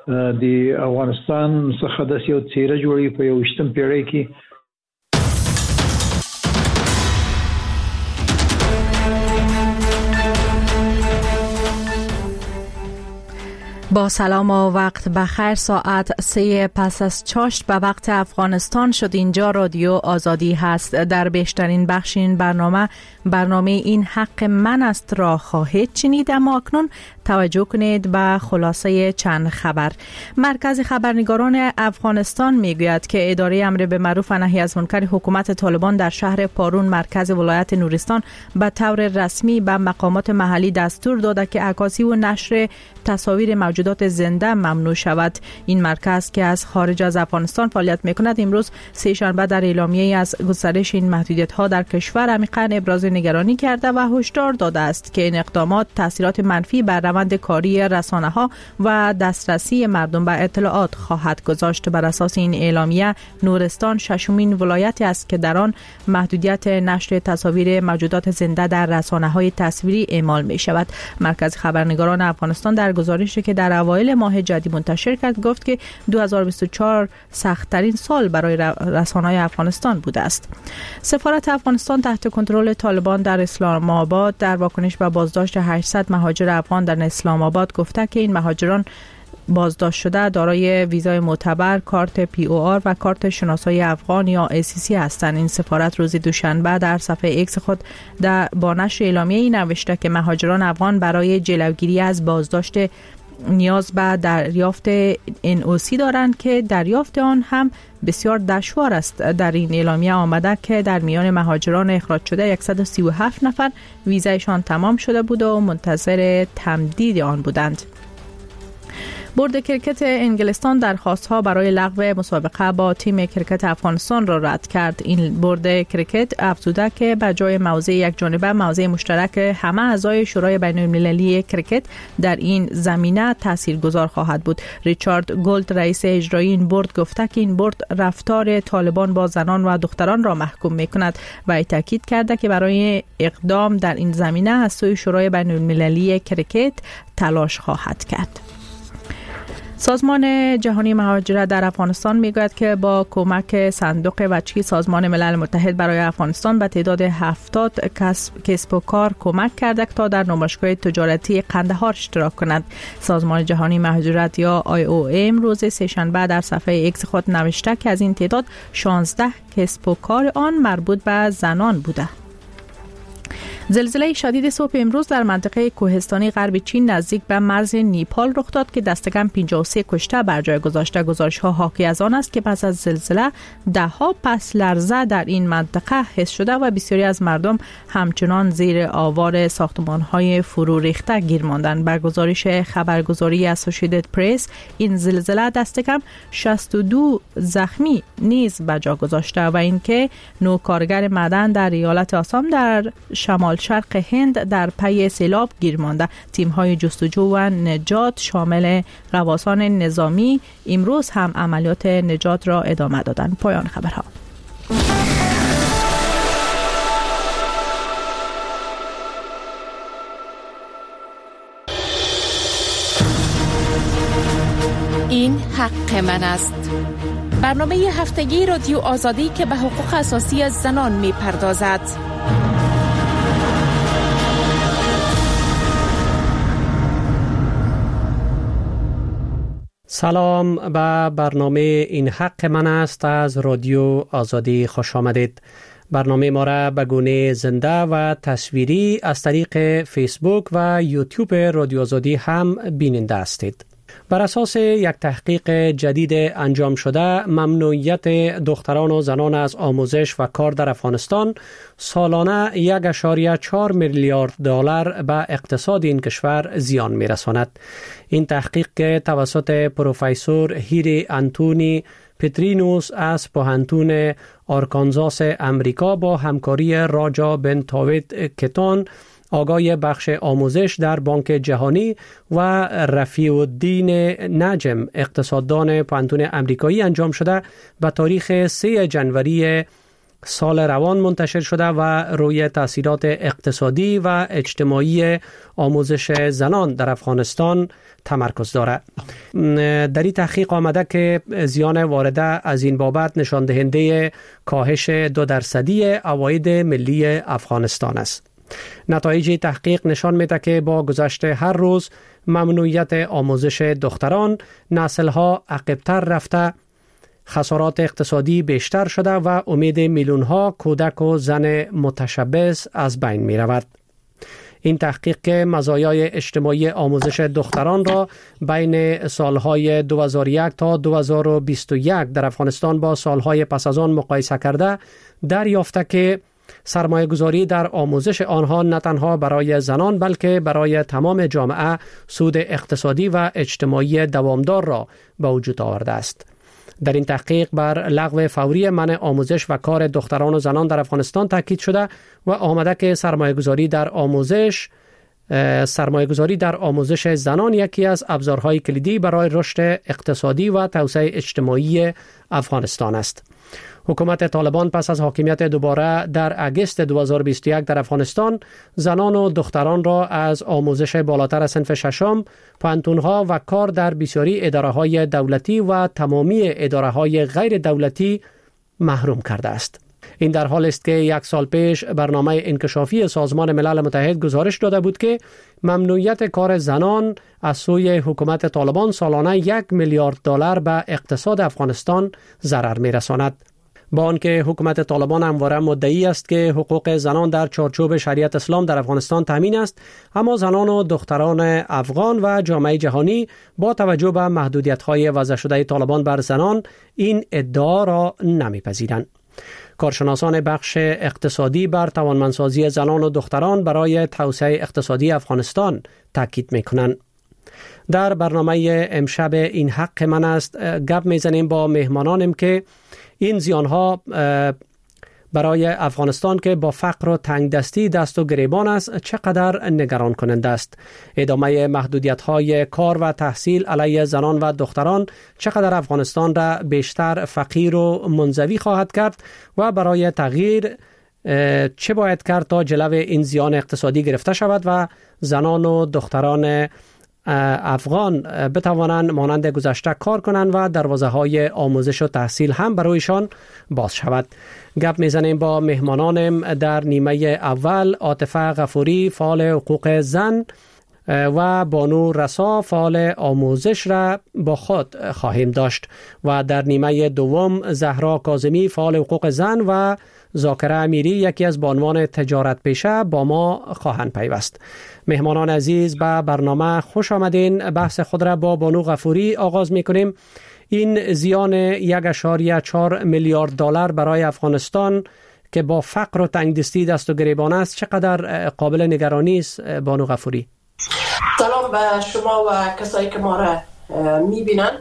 د افغانستان څخه د یو څیره جوړي په 21م پیړۍ کې. با سلام و وقت بخیر. ساعت 3 پس از چاشت به وقت افغانستان شد. اینجا رادیو آزادی هست. در بیشترین بخش این برنامه این حق من است را خواهید شنید، اما اکنون توجه کنید به خلاصه چند خبر. مرکز خبرنگاران افغانستان میگوید که اداره امر به معروف و نهی از منکر حکومت طالبان در شهر پارون مرکز ولایت نورستان به طور رسمی به مقامات محلی دستور داده که عکاسی و نشر تصاویر موجودات زنده ممنوع شود. این مرکز که از خارج از افغانستان فعالیت میکند امروز سه شنبه در اعلامیه‌ای از گسترش این محدودیت‌ها در کشور عمیقاً ابراز نگرانی کرده و هشدار داده است که این اقدامات تاثیرات منفی بر روند کاری رسانه‌ها و دسترسی مردم به اطلاعات خواهد گذاشت. بر اساس این اعلامیه نورستان ششمین ولایتی است که در آن محدودیت نشر تصاویر موجودات زنده در رسانه‌های تصویری اعمال می‌شود. مرکز خبرنگاران افغانستان در گزارشی که در اوایل ماه جدید منتشر کرد گفت که 2024 سخت‌ترین سال برای رسانه‌های افغانستان بوده است. سفارت افغانستان تحت کنترل طالبان در اسلام آباد در واکنش به بازداشت 800 مهاجر افغان در اسلام آباد گفته که این مهاجران بازداشت شده دارای ویزای معتبر، کارت POR و کارت شناسایی افغان یا ACC هستند. این سفارت روز دوشنبه در صفحه ایکس خود با نشر اعلامیه‌ای نوشته که مهاجران افغان برای جلوگیری از بازداشت نیاز به دریافت NOC دارند که دریافت آن هم بسیار دشوار است. در این اعلامیه آمده که در میان مهاجران اخراج شده 137 نفر ویزایشان تمام شده بود و منتظر تمدید آن بودند. بورد کرکت انگلستان درخواست‌ها برای لغو مسابقه با تیم کرکت افغانستان را رد کرد. این بورد کرکت افزوده که به جای موضع یک جانبه موضع مشترک همه اعضای شورای بین‌المللی کرکت در این زمینه تاثیرگذار خواهد بود. ریچارد گولد رئیس اجرایی این بورد گفته که این بورد رفتار طالبان با زنان و دختران را محکوم می‌کند و تاکید کرده که برای اقدام در این زمینه از سوی شورای بین‌المللی کرکت تلاش خواهد کرد. سازمان جهانی مهاجرت در افغانستان میگوید که با کمک صندوق بچگی سازمان ملل متحد برای افغانستان به تعداد 70 کسب و کار کمک کرده تا در نمایشگاه تجارتی قندهار اشتراک کنند. سازمان جهانی مهاجرت یا IOM روز سه‌شنبه در صفحه ایکس خود نوشته که از این تعداد 16 کسب و کار آن مربوط به زنان بوده. زلزله شدید صبح امروز در منطقه کوهستانی غرب چین نزدیک به مرز نیپال رخ داد که دست کم 53 کشته بر جای گذاشته. گزارش‌ها حاکی از آن است که پس از زلزله ده‌ها پس لرزه در این منطقه حس شده و بسیاری از مردم همچنان زیر آوار ساختمان‌های فرو ریخته گیر ماندند. بر گزارش خبرگزاری اسوسییتد پرس این زلزله دست کم 62 زخمی نیز بر جا گذاشته و اینکه 9 کارگر معدن در ایالت آسام در شمال شرق هند در پی سیلاب گیر مانده. تیم‌های جستجو و نجات شامل غواصان نظامی امروز هم عملیات نجات را ادامه دادند. پایان خبرها. این حق من است. برنامه هفتگی رادیو آزادی که به حقوق اساسی زنان می‌پردازد. سلام، به برنامه این حق من است از رادیو آزادی خوش آمدید. برنامه ما را به گونه زنده و تصویری از طریق فیسبوک و یوتیوب رادیو آزادی هم بیننده هستید. بر اساس یک تحقیق جدید انجام شده، ممنوعیت دختران و زنان از آموزش و کار در افغانستان سالانه 1.4 میلیارد دلار به اقتصاد این کشور زیان می‌رساند. این تحقیق که توسط پروفسور هیری آنتونی پترینوس از پوهنتون آرکانزاس امریکا با همکاری راجا بن تاوید کتان آقای بخش آموزش در بانک جهانی و رفیع الدین نجم اقتصاددان پوهنتون امریکایی انجام شده به تاریخ 3 جنوری سال روان منتشر شده و روی تأثیرات اقتصادی و اجتماعی آموزش زنان در افغانستان تمرکز دارد. در این تحقیق آمده که زیان وارده از این بابت نشان دهنده کاهش 2% عواید ملی افغانستان است. نتایج تحقیق نشان میده که با گذشت هر روز ممنوعیت آموزش دختران، نسل‌ها عقب‌تر رفته، خسارات اقتصادی بیشتر شده و امید میلیون‌ها کودک و زن متشبث از بین می رود. این تحقیق که مزایای اجتماعی آموزش دختران را بین سالهای 2001 تا 2021 در افغانستان با سالهای پس از آن مقایسه کرده، دریافته که سرمایه گذاری در آموزش آنها نه تنها برای زنان بلکه برای تمام جامعه سود اقتصادی و اجتماعی دوامدار را به وجود آورده است. در این تحقیق بر لغو فوری منع آموزش و کار دختران و زنان در افغانستان تاکید شده و آمده که سرمایه گذاری در آموزش زنان یکی از ابزارهای کلیدی برای رشد اقتصادی و توسعه اجتماعی افغانستان است. حکومت طالبان پس از حاکمیت دوباره در اگست 2021 در افغانستان زنان و دختران را از آموزش بالاتر صنف ششم، پانتونها و کار در بسیاری اداره‌های دولتی و تمامی اداره‌های غیر دولتی محروم کرده است. این در حال است که یک سال پیش برنامه انکشافی سازمان ملل متحد گزارش داده بود که ممنوعیت کار زنان از سوی حکومت طالبان سالانه $1 میلیارد به اقتصاد افغانستان ضرر می‌رساند. با آنکه حکومت طالبان همواره مدعی است که حقوق زنان در چارچوب شریعت اسلام در افغانستان تامین است، اما زنان و دختران افغان و جامعه جهانی با توجه به محدودیت‌های وضع شده طالبان بر زنان این ادعا را نمی‌پذیرند. کارشناسان بخش اقتصادی بر توانمندسازی زنان و دختران برای توسعه اقتصادی افغانستان تاکید می‌کنند. در برنامه امشب این حق من است گپ می‌زنیم با مهمانانم که این زیانها برای افغانستان که با فقر و تنگدستی دست و گریبان است چقدر نگران کننده است. ادامه محدودیت‌های کار و تحصیل علیه زنان و دختران چقدر افغانستان را بیشتر فقیر و منزوی خواهد کرد و برای تغییر چه باید کرد تا جلو این زیان اقتصادی گرفته شود و زنان و دختران افغان بتوانند مانند گذشته کار کنند و دروازه‌های آموزش و تحصیل هم برایشان باز شود. گپ میزنیم با مهمانانم در نیمه اول. عاطفه غفوری، فعال حقوق زن، و بانو رسا، فعال آموزش را با خود خواهیم داشت و در نیمه دوم زهرا کاظمی، فعال حقوق زن، و ذاکره امیری، یکی از بانوان تجارت پیشه، با ما خواهند پیوست. مهمانان عزیز به برنامه خوش آمدین. بحث خود را با بانو غفوری آغاز می‌کنیم. این زیان 1.4 میلیارد دلار برای افغانستان که با فقر و تنگدستی دست و گریبان است چقدر قابل نگرانی است بانو غفوری؟ سلام به شما و کسایی که ما را می‌بینن.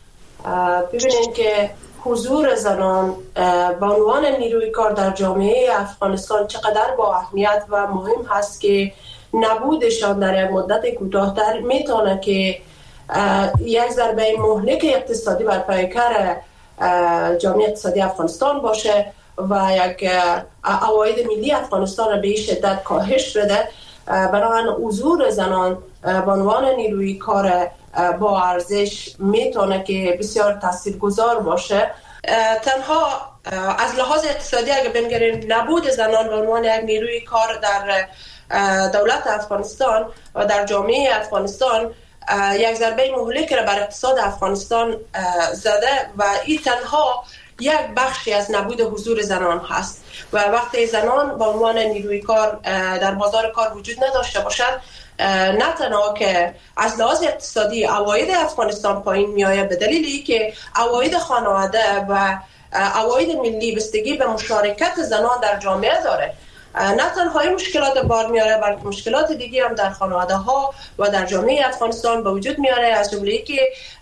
ببینید که حضور زنان به عنوان نیروی کار در جامعه افغانستان چقدر با اهمیت و مهم هست که نبودشان در یک مدت کوتاه‌تر میتونه که یک ضربه مهلک اقتصادی بر پیکر جامعه اقتصادی افغانستان باشه و یک عواید ملی افغانستان را به شدت کاهش بده. بنابراین حضور زنان به عنوان نیروی کار با ارزش میتونه که بسیار تاثیرگذار باشه. تنها از لحاظ اقتصادی اگه بنگریم نبود زنان به عنوان یک نیروی کار در دولت افغانستان و در جامعه افغانستان یک ضربه مهلک را بر اقتصاد افغانستان زده و این تنها یک بخشی از نبود حضور زنان هست و وقتی زنان به عنوان نیروی کار در بازار کار وجود نداشته باشند، نه تنها که از لحاظ اقتصادی عواید افغانستان پایین میآید به دلیلی که عواید خانواده و عواید ملی بستگی به مشارکت زنان در جامعه داره، نه تنها این مشکلات بار میاره بلکه مشکلات دیگه هم در خانواده ها و در جامعه افغانستان به وجود میاره، از جمله که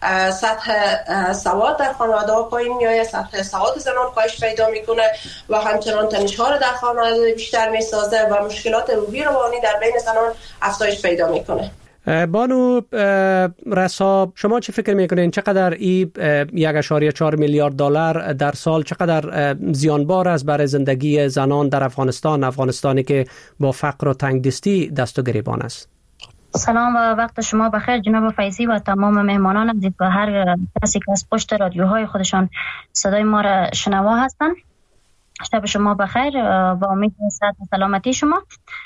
سطح سواد در خانواده ها پایین میآید، سطح سواد زنان کاهش پیدا میکنه و همچنان تنش ها رو در خانواده بیشتر میسازه و مشکلات روحی روانی در بین زنان افزایش پیدا میکنه. بانو رسا، شما چه فکر میکنین چقدر این 1.4 میلیارد دلار در سال چقدر زیانبار است برای زندگی زنان در افغانستانی که با فقر و تنگدستی دست و گریبان است؟ سلام و وقت شما بخیر جناب فیضی و تمام مهمانان عزیز و هر کسی که از پشت رادیوهای خودشان صدای ما را شنوا هستند. شب شما بخیر و امید صحت و سلامتی شما.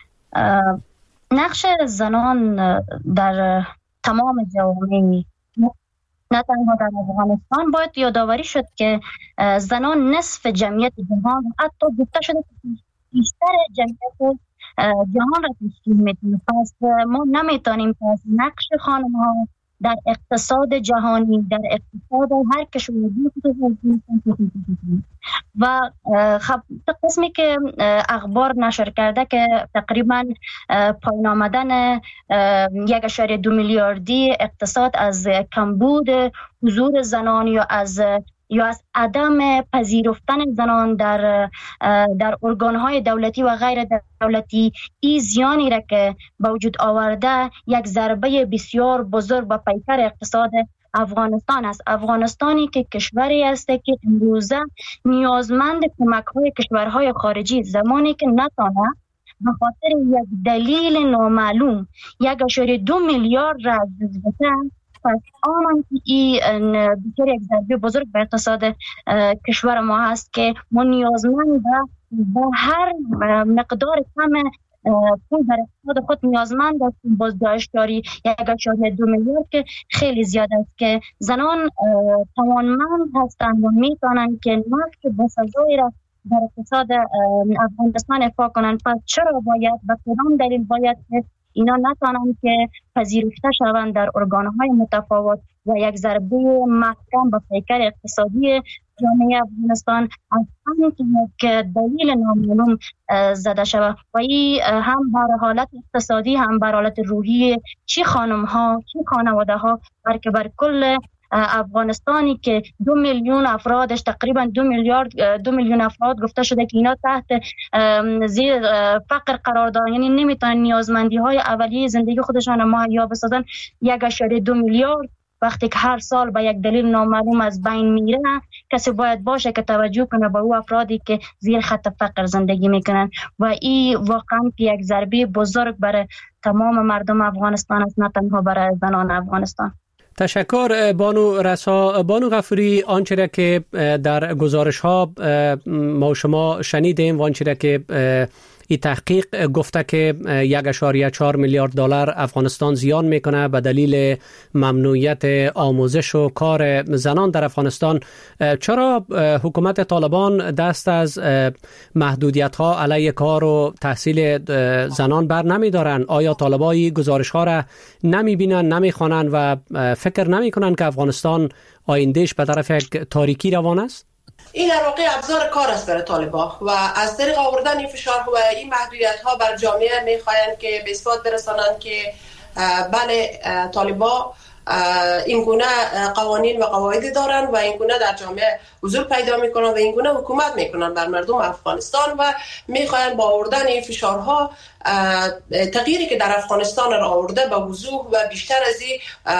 نقش زنان در تمام جوامع، نه تنها در افغانستان، باید یادآوری شد که زنان نصف جمعیت جهان، حتی گفته شده که بیشتر جمعیت جهان را تشکیل می‌کنند. پس ما نمیتونیم پس نقش خانم‌ها در اقتصاد جهانی، در اقتصاد هر کشوری و خب قسمی که اخبار نشر کرده که تقریبا پایین آمدن 1.2 میلیاردی اقتصاد از کمبود حضور زنان یا از عدم پذیرفتن زنان در ارگان‌های دولتی و غیر دولتی، این زیانی را که به وجود آورده یک ضربه بسیار بزرگ به پیکر اقتصاد افغانستان است. افغانستانی که کشوری است که امروزه نیازمند کمک‌های کشورهای خارجی، زمانی که نتانه به خاطر یک دلیل نامعلوم 1.2 میلیارد را بده، پس آمن که این بسیار یک ضربه بزرگ به اقتصاد کشور ما هست که ما نیازمند با هر مقدار کم پول در اقتصاد خود نیازمند هستیم. بازداشت داری 1.2 میلیارد که خیلی زیاد است که زنان توانمند هستند و میتونند که نقش بسزایی را در اقتصاد افغانستان ایفا کنند. پس چرا باید، به کدام دلیل باید که اینا نتوانند که پذیرفته شوند در ارگان‌های متفاوت و یک ضربه محکم به پیکر اقتصادی جامعه افغانستان از همین که یک دلیل نامعلوم زده شود و این هم بر حالت اقتصادی هم بر حالت روحی چی خانم‌ها چی خانواده‌ها بلکه بر کل افغانستانی که 2 میلیون افرادش تقریبا 2 میلیون افراد گفته شده که اینا تحت زیر فقر قرار دارن، یعنی نمیتونن نیازمندی های اولیه زندگی خودشان را مهیا بسازن. 1.2 میلیارد وقتی که هر سال به یک دلیل نامعلوم از بین میره، کسی باید باشه که توجه کنه به او افرادی که زیر خط فقر زندگی میکنن و این واقعا یک ضربه بزرگ برای تمام مردم افغانستان است، نه تنها برای زنان افغانستان. تشکر بانو رسا. بانو غفوری، آنچه را که در گزارش ها ما شما شنیدیم و آنچه را که این تحقیق گفته که 1.4 میلیارد دلار افغانستان زیان میکنه به دلیل ممنوعیت آموزش و کار زنان در افغانستان، چرا حکومت طالبان دست از محدودیت ها علیه کار و تحصیل زنان بر نمیدارن؟ آیا طالبای گزارش ها را نمیبینن، نمیخوانن و فکر نمیکنن که افغانستان آیندهش به طرف یک تاریکی روان است؟ این در واقع ابزار کار است برای طالبان و از طریق آوردن این فشار و این محدودیت ها بر جامعه میخواین که به اثبات برسانند که بله طالبان این گونه قوانین و قواعد دارن و این گونه در جامعه حضور پیدا میکنن و این گونه حکومت میکنن بر مردم افغانستان و میخواین با آوردن این فشارها تغییری که در افغانستان را آورده به وضوح و بیشتر از این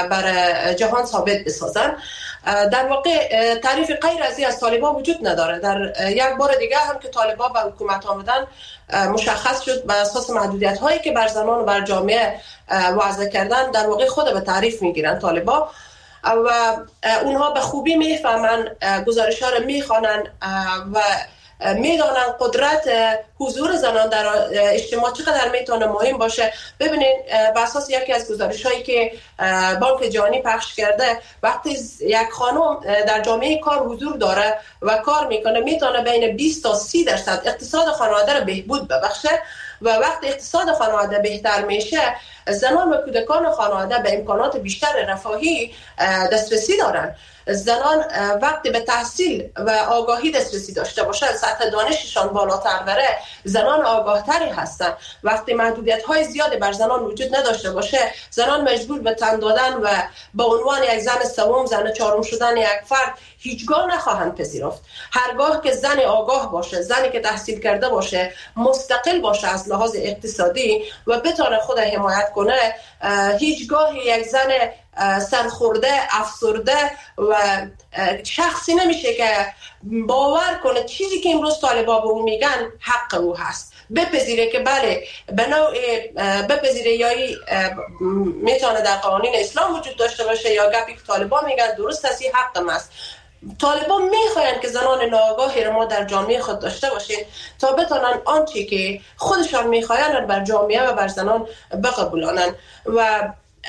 بر جهان ثابت بسازن. در واقع تعریف غیر از این از طالبان وجود نداره. در یک بار دیگه هم که طالبان به حکومت آمدن مشخص شد بر اساس محدودیت هایی که بر زنان و بر جامعه وضع کردن، در واقع خود به تعریف میگیرن طالبان و اونها به خوبی میفهمن، گزارش ها رو میخوانن و میدانن قدرت حضور زنان در اجتماع چقدر میتونه مهم باشه. ببینید بر اساس یکی از گزارش هایی که بانک جهانی پخش کرده، وقتی یک خانم در جامعه کار حضور داره و کار میکنه میتونه بین 20 تا 30% اقتصاد خانواده رو بهبود ببخشه و وقتی اقتصاد خانواده بهتر میشه زنان و کودکان خانواده به امکانات بیشتر رفاهی دسترسی دارن. زنان وقتی به تحصیل و آگاهی دسترسی داشته باشن، سطح دانششان بالاتر بره، زنان آگاهتری هستن. وقتی محدودیت‌های زیادی بر زنان وجود نداشته باشه، زنان مجبور به تن دادن و به عنوان یک زن سوم، زن چهارم شدن یک فرد هیچگاه نخواهند پذیرفت. هرگاه که زن آگاه باشه، زنی که تحصیل کرده باشه، مستقل باشه از لحاظ اقتصادی و بتونه خود حمایت کنه، هیچگاه یک زن سرخورده، افسرده و شخصی نمیشه که باور کنه چیزی که امروز طالبا به اون میگن حق او هست. بپذیره که بله به نوع بپذیره یا میتونه در قوانین اسلام وجود داشته باشه یا گپی که طالبا میگن درست است، حق است. طالبان میخواین که زنان ناآگاهی را ما در جامعه خود داشته باشیم تا بتونن آنچه که خودشان میخواین بر جامعه و بر زنان بقبولانن. و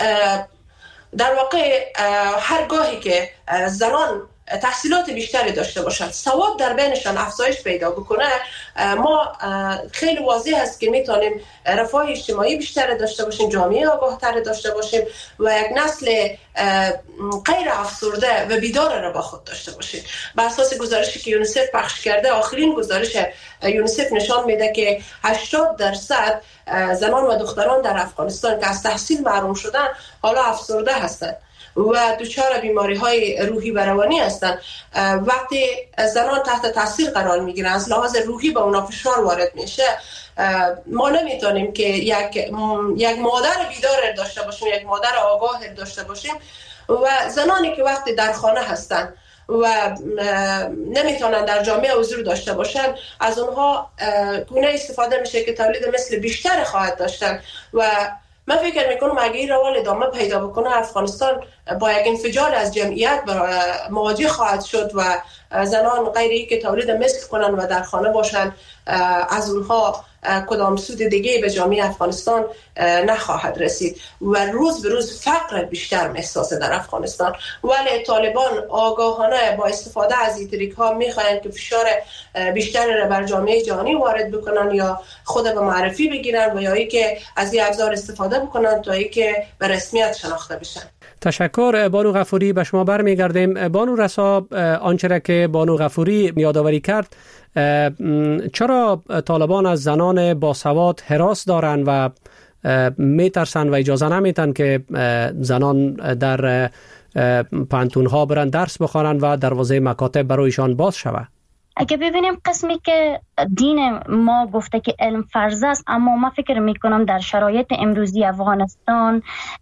در واقع هر گاهی که زنان تحصیلات بیشتری داشته باشند، سواد در بینشان افزایش پیدا بکنه، ما خیلی واضح است که میتونیم رفاه اجتماعی بیشتری داشته باشیم، جامعه آگاه‌تر داشته باشیم و یک نسل غیر افسرده و بیدار را با خود داشته باشیم. بر اساس گزارشی که یونیسف پخش کرده، آخرین گزارش یونیسف نشان میده که 80% زنان و دختران در افغانستان که از تحصیل محروم شدن حالا افسرده هستند و دچار بیماری‌های روحی و روانی هستند. وقتی زنان تحت تاثیر قرار میگیرن، از لحاظ روحی به اونا فشار وارد میشه، ما نمیتونیم که یک مادر بیدار داشته باشیم، یک مادر آگاه داشته باشیم و زنانی که وقتی در خانه هستند و نمیتونن در جامعه حضور داشته باشن، از اونها گونه استفاده میشه که تولید مثل بیشتر خواهد داشتن. و من فکر میکنم اگه این روال ادامه پیدا بکنه، افغانستان با یک انفجار از جمعیت مواجه خواهد شد و زنان غیری که تولید مثل کنن و در خانه باشن، از اونها کدام سود دیگه به جامعه افغانستان نخواهد رسید و روز به روز فقر بیشتر محسوسه در افغانستان. ولی طالبان آگاهانه با استفاده از این تریک ها میخواین که فشار بیشتر را بر جامعه جهانی وارد بکنن یا خود به معرفی بگیرن و یا ای که از این ابزار استفاده بکنن تا ای که به رسمیت شناخته بشن. تشکر بانو غفوری. به شما برمیگردیم. بانو رسا، آنچه را که بانو غفوری یادآوری کرد، چرا طالبان از زنان باسواد هراس دارند و میترسن و اجازه نمیتن که زنان در پانتونها برن درس بخوانند و دروازه مکاتب برایشان باز شود؟ اگه ببینیم قسمی که دین ما گفته که علم فرض است، اما ما فکر میکنم در شرایط امروزی افغانستان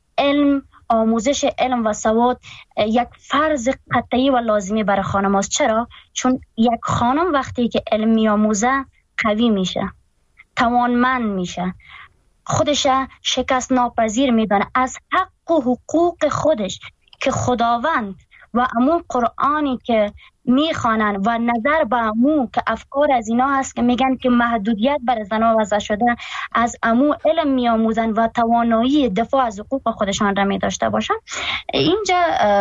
آموزش علم و سواد یک فرض قطعی و لازمی برای خانم است. چرا؟ چون یک خانم وقتی که علم می‌آموزه قوی میشه، توانمند میشه، خودش شکست ناپذیر میدانه، از حق و حقوق خودش که خداوند و امون قرآنی که میخوانن و نظر به امو که افکار از اینا هست که میگن که محدودیت بر زنان وضع شده، از امو علم میآموزن و توانایی دفاع از حقوق خودشان را میداشته باشن. اینجا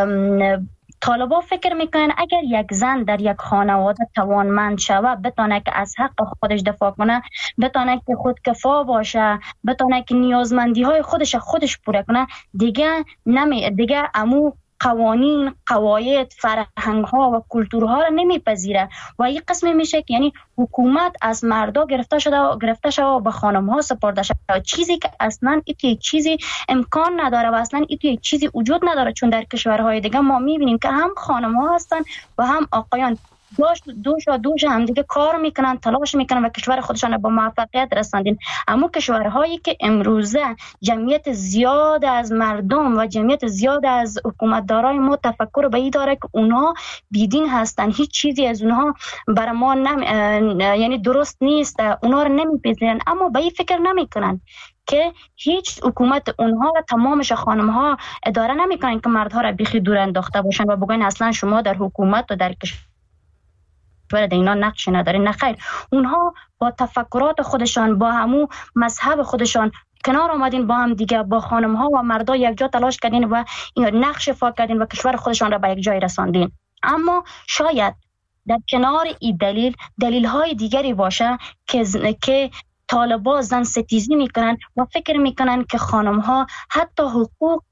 طالبا فکر میکنن اگر یک زن در یک خانواده توانمند شود، بتونه که از حق خودش دفاع کنه، بتونه که خودکفا باشه، بتونه که نیازمندی های خودش پوره کنه، دیگه امو قوانین، قواعد، فرهنگ ها و کلتورها را نمیپذیره و این قسم میشه که یعنی حکومت از مردا گرفته شده و به خانم ها سپرده شده، چیزی که اصلا این چیزی امکان نداره و اصلا این چیزی وجود نداره. چون در کشورهای دیگه ما میبینیم که هم خانم ها هستن و هم آقایان دوش هم دیگه کار میکنن، تلاش میکنن و کشور خودشان به موفقیت رساندین. اما کشورهایی که امروزه جمعیت زیاد از مردم و جمعیت زیاد از حکومتدارای ما تفکر به این داره که اونها بیدین هستن، هیچ چیزی از اونها برای ما یعنی درست نیست، اونها رو نمیپذیرن، اما به این فکر نمیکنن که هیچ حکومت اونها و تمامش خانم‌ها اداره نمیکنن که مردها را بیخی دور انداخته باشن و بگن اصلا شما در حکومت و در کشور اینا نقش نداره. نه خیر، اونها با تفکرات خودشان، با همو مذهب خودشان کنار آمدین، با هم دیگه با خانم ها و مردا یک جا تلاش کردین و نقش ایفا کردین و کشور خودشان را به یک جای رساندین. اما شاید در کنار این دلیل های دیگری باشه که طالبا زن ستیزی میکنن و فکر میکنن که خانم ها حتی حقوق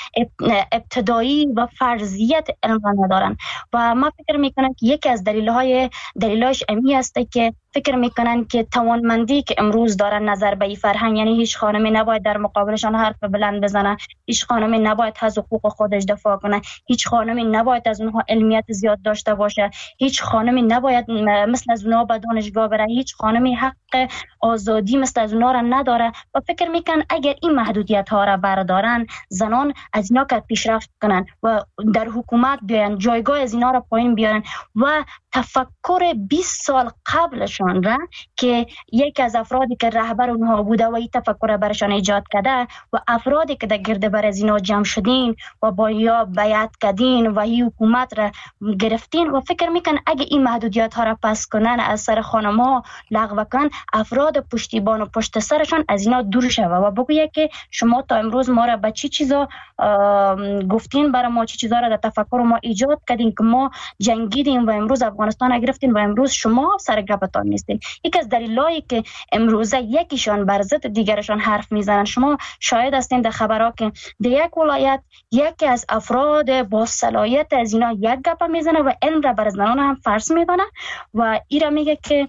ابتدایی و فرضیت علم ندارن و ما فکر میکنم که یکی از دلیلش امی است که فکر میکنن که توانمندی که امروز دارن نظر به این فرهنگ، یعنی هیچ خانمی نباید در مقابلشان حرف بلند بزنه، هیچ خانمی نباید از حقوق خودش دفاع کنه، هیچ خانمی نباید از اونها علمیت زیاد داشته باشه، هیچ خانمی نباید مثل از اونها به دانشگاه بره، هیچ خانمی حق آزادی مثل از اونا را نداره و فکر میکن اگر این محدودیت ها را بردارن زنان از اینا که پیشرفت کنن و در حکومت بیان جایگاه از اینا را پایین بیارن و تفکر 20 سال قبلشان را که یکی از افرادی که رهبر اونها بوده و این تفکر برشان ایجاد کرده و افرادی که در گرد بر از اینا جمع شدین و با یا بیعت کردین و این حکومت را گرفتین و فکر میکن اگه این محدودیت ها را پس کنن از سر خانم‌ها لغو کنن افراد پشتیبان و پشت سرشان از اینا دور شوه و بگویه که شما تا امروز ما را به چی چیزا گفتین برای ما چی چیزا را در تفکر ما ایجاد کردین که ما جنگیدیم و امروز افغانستان گرفتین و امروز شما سر گپتان نیستین. یکی از دلایلی که امروز یکیشان بر ضد دیگرشان حرف میزنن شما شاهد هستین در خبرها که در یک ولایت یکی از افراد با صلاحیت از اینا یک گپ میزنه و علم را بر زنان هم فرض میدانه و ایرا میگه که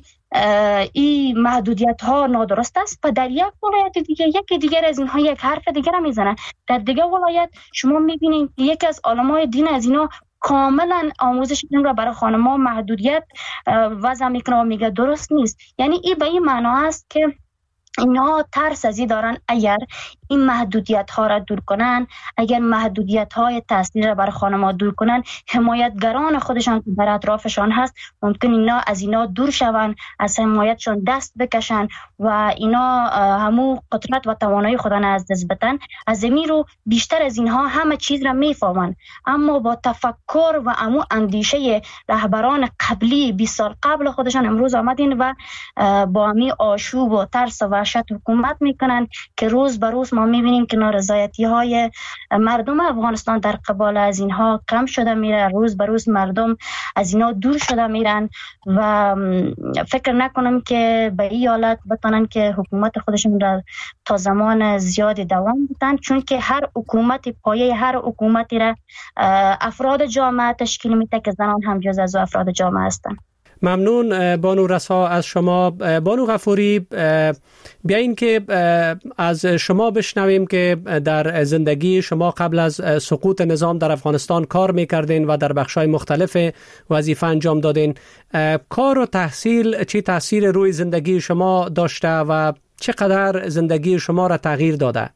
این محدودیت ها نادرست است و در یک ولایت دیگه یکی دیگر از اینها یک حرف دیگر میزنه. در دیگه ولایت شما میبینید یکی از علمای دین از اینا کاملا آموزش این را برای خانم‌ها محدودیت وضع میکنه و میگه درست نیست. یعنی این به این معنا است که اینا ترس ازی دارن اگر این محدودیت ها را دور کنن، اگر محدودیت های تحصیل را برای خانم‌ها دور کنن، حمایتگران خودشان که در اطرافشان هست ممکن اینا از اینا دور شون، از حمایتشان دست بکشن و اینا همو قدرت و توانایی خودن از دست بدن. از این رو بیشتر از اینها همه چیز را میفهمن، اما با تفکر و همو اندیشه رهبران قبلی 20 سال قبل خودشان امروز آمدین و با همی آشوب و ترس و وحشت حکومت میکنن که روز به روز ما میبینیم که نارضایتی های مردم افغانستان در قبال از اینها کم شده میره، روز به روز مردم از اینا دور شده میرن و فکر نکنم که به این حالت بتونن که حکومت خودشون را تا زمان زیادی دوام بدن، چون که هر حکومتی پایه هر حکومتی را افراد جامعه تشکیل میده که زنان هم جز از افراد جامعه هستند. ممنون بانو رسا از شما. بانو غفوری، بیاین که از شما بشنویم که در زندگی شما قبل از سقوط نظام در افغانستان کار میکردین و در بخشای مختلف وظیفه انجام دادین. کار و تحصیل چه تاثیر روی زندگی شما داشته و چقدر زندگی شما را تغییر داده؟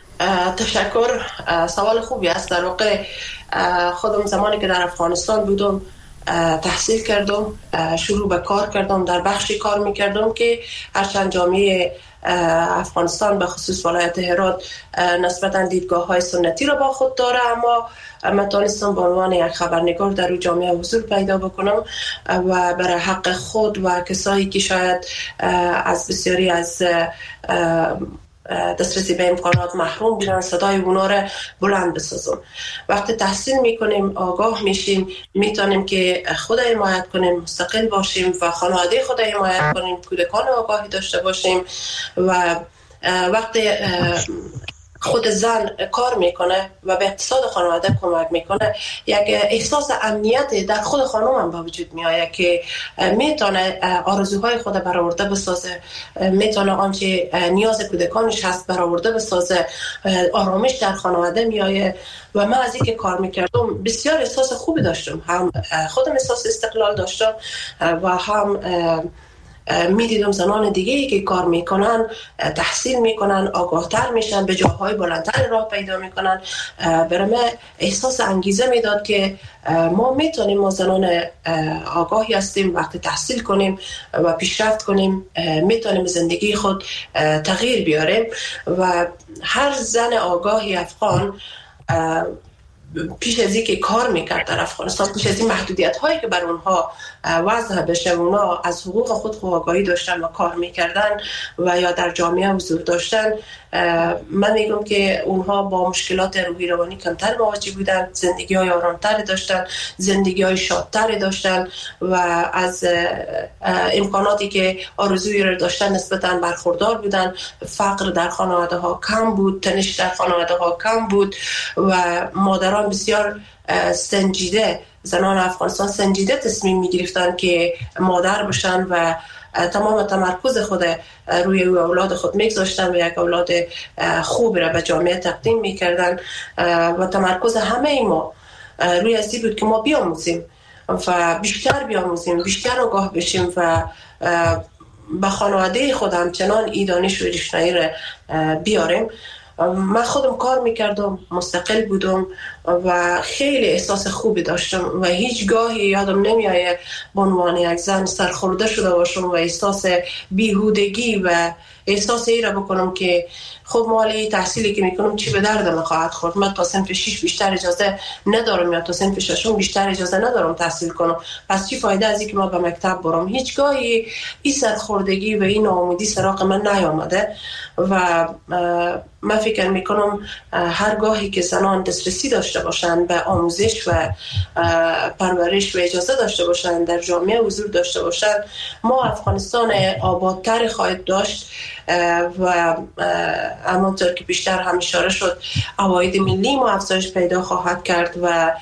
تشکر. سوال خوبی است. در واقع خودم زمانی که در افغانستان بودم تحصیل کردم، شروع به کار کردم، در بخشی کار میکردم که هرچند جامعه افغانستان به خصوص ولایت هرات نسبتاً دیدگاه های سنتی را با خود داره، اما من توانستم به عنوان یک خبرنگار در روی جامعه حضور پیدا بکنم و برای حق خود و کسایی که شاید از بسیاری از دسترسی به امکانات محروم بودن صدای اونا را بلند بسازم. وقتی تحصیل میکنیم، آگاه میشیم، میتونیم که خود حمایت کنیم، مستقل باشیم و خانواده خود حمایت کنیم، کودکان آگاهی داشته باشیم و وقتی خود زن کار میکنه و به اقتصاد خانواده کمک میکنه، یک احساس امنیت در خود خانم هم با وجود میآید که میتونه آرزوهای خود برآورده بسازه، میتونه آنچه نیاز کودکانش هست برآورده بسازه، آرامش در خانواده میآید. و من از اینکه کار میکردم بسیار احساس خوبی داشتم، هم خودم احساس استقلال داشتم و هم میدیدم زنان دیگه ای که کار میکنن، تحصیل میکنن، آگاهتر میشن، به جاهای بلندتر راه پیدا میکنن. برای من احساس انگیزه میداد که ما میتونیم، ما زنان آگاهی هستیم، وقتی تحصیل کنیم و پیشرفت کنیم میتونیم زندگی خود تغییر بیاریم. و هر زن آگاهی افغان پیش از اینکه کار میکرد در افغانستان، پیش از این محدودیت هایی که بر اونها وضع بشه، اونها از حقوق خود آگاهی داشتن و کار میکردن و یا در جامعه حضور داشتن، من میگم که اونها با مشکلات روحی روانی کمتر مواجه بودن، زندگی های آرامتری داشتن، زندگی های شادتری داشتن و از امکاناتی که آرزویی رو داشتن نسبتاً برخوردار بودن. فقر در خانواده ها کم بود، تنش در خانواده ها کم بود و مادران بسیار سنجیده، زنان افغانستان سنجیده تصمیم می‌گرفتن که مادر بشن و تمام تمرکز خود روی اولاد خود میگذاشتن و یک اولاد خوب را به جامعه تقدیم میکردن و تمرکز همه ما روی ازی بود که ما بیاموزیم و بیشتر بیاموزیم، بیشتر آگاه بشیم و به خانواده خود همچنان ای دانش و روشنایی را بیاریم. من خودم کار میکردم، مستقل بودم و خیلی احساس خوبی داشتم و هیچگاهی یادم نمیآید به عنوان یک زن سرخورده شده باشم و احساس بیهودگی و احساس ای را بکنم که خب مالی تحصیلی که میکنم چی به دردم خواهد خورد. من تا صنف 6 بیشتر اجازه ندارم یا تا صنف 6 بیشتر اجازه ندارم تحصیل کنم، پس چی فایده از اینکه ما به مکتب برم؟ هیچگاهی این سرخوردگی و این ناامیدی سراغ من نیامده و من فکر میکنم هر گاهی که زنان دسترسی داشته باشند به آموزش و پرورش و اجازه داشته باشند در جامعه حضور داشته باشند، ما افغانستان آبادتر خواهد داشت و همانطور که بیشتر هم اشاره شد عواید ملی ما افزایش پیدا خواهد کرد و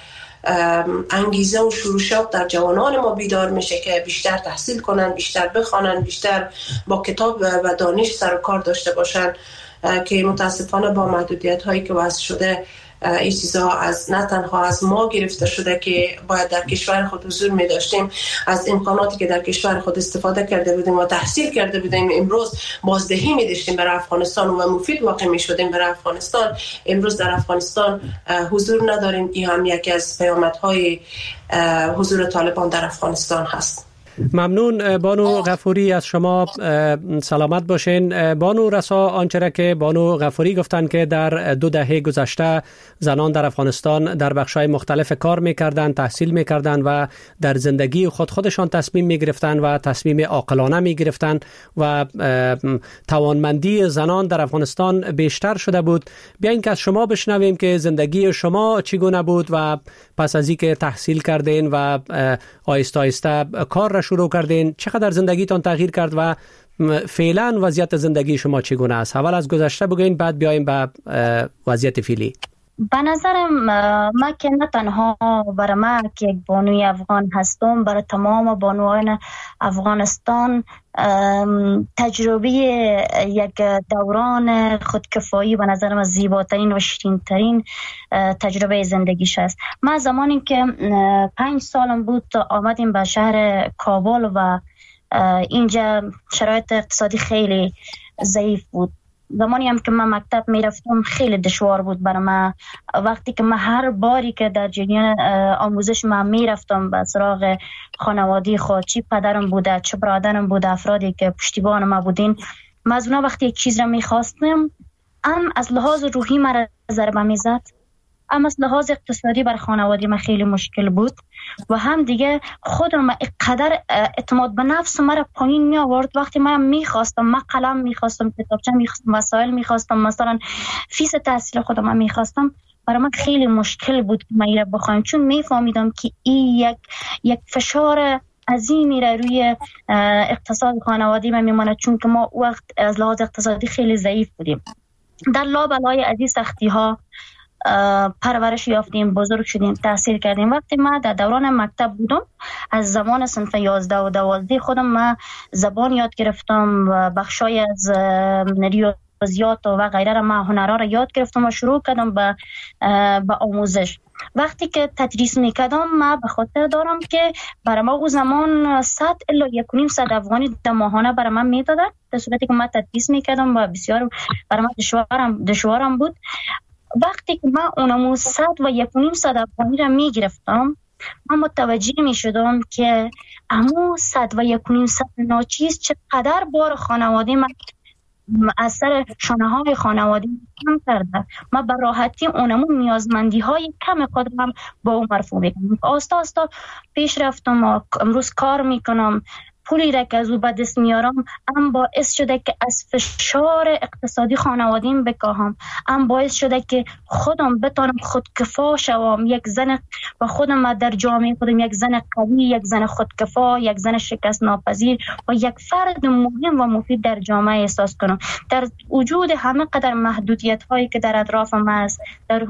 انگیزه و شروشات در جوانان ما بیدار میشه که بیشتر تحصیل کنن، بیشتر بخوانن، بیشتر با کتاب و دانش سر و کار داشته باشن که متاسفانه با محدودیت هایی که وضع شده این چیزها از نه تنها از ما گرفته شده که باید در کشور خود حضور می داشتیم، از امکاناتی که در کشور خود استفاده کرده بودیم و تحصیل کرده بودیم امروز بازدهی می داشتیم برای افغانستان و مفید واقع می شدیم برای افغانستان. امروز در افغانستان حضور نداریم. این هم یکی از پیامدهای حضور طالبان در افغانستان هست. ممنون بانو غفوری، از شما سلامت باشین. بانو رسا، آنچه که بانو غفوری گفتن که در 2 دهه گذشته زنان در افغانستان در بخش‌های مختلف کار می‌کردند، تحصیل می‌کردند و در زندگی خودشان تصمیم می‌گرفتند و تصمیم عاقلانه می‌گرفتند و توانمندی زنان در افغانستان بیشتر شده بود. بیاین که از شما بشنویم که زندگی شما چگونه بود و پس از اینکه تحصیل کردین و آهسته آهسته کار را شروع کردین، چقدر زندگیتان تغییر کرد و فعلا وضعیت زندگی شما چگونه است؟ اول از گذشته بگوین، بعد بیایم به وضعیت فعلی. به نظرم ما که نه تنها برای ما که یک بانوی افغان هستم، برای تمام بانوان افغانستان تجربه یک دوران خودکفایی به نظرم از زیباترین و شیرین‌ترین تجربه زندگیش است. من زمانی که 5 سالم بود آمدیم به شهر کابل و اینجا شرایط اقتصادی خیلی ضعیف بود. زمانی هم که من مکتب میرفتم خیلی دشوار بود برای من. وقتی که من هر باری که در جریان آموزش من میرفتم به سراغ خانواده خود، چی پدرم بوده چه برادرم بوده، افرادی که پشتیبان ما بودین، من از اونا وقتی یک چیز را میخواستم، هم از لحاظ روحی مرا ضربه میزد، هم از لحاظ اقتصادی بر خانواده من خیلی مشکل بود و هم دیگه خودم قدر اعتماد به نفس مرا پایین می آورد. وقتی من میخواستم، من قلم میخواستم، کتابچه میخواستم، وسایل میخواستم، مثلا فیس تحصیل خودم میخواستم، برای من خیلی مشکل بود که من ایره بخوایم، چون میفهمیدم که این یک فشار عظیمی را روی اقتصاد خانواده من میماند، چون که ما وقت از لحاظ اقتصادی خیلی ضعیف بودیم. در لابلای از این سختی ها پرورش یافتیم، بزرگ شدیم، تحصیل کردیم. وقتی ما در دوران مکتب بودم، از زمان صنف 11 و 12 خودم ما زبان یاد گرفتم و بخشای از ریاضیات و غیره را، ما هنرها را یاد گرفتم و شروع کردم به آموزش. وقتی که تدریس میکردم، ما به خاطر دارم که برای ما او زمان 100 الا 1.5 افغانی در ماهانه برای من میدادن، در صورتی که ما تدریس میکردم و بسیار برای من دشوارم بود. وقتی که من اونمو 100 و 1.5 افغانی را می گرفتم، من متوجه می شدم که امو 100 و 1.5 ناچیز چقدر بار خانواده من از سر شانه های خانواده کم کرده. من به راحتی اونمو نیازمندی های کم خودم با اون مرفوع میکنم. آستا آستا پیش رفتم و امروز کار میکنم، پولی را که از او به دست میارم هم باعث شده که از فشار اقتصادی خانوادیم بکاهم، هم باعث شده که خودم بتانم خودکفا شوم، یک زن و خودم در جامعه خودم یک زن قوی، یک زن خودکفا، یک زن شکست ناپذیر و یک فرد مهم و مفید در جامعه احساس کنم. در وجود همه قدر محدودیت هایی که در اطرافم است،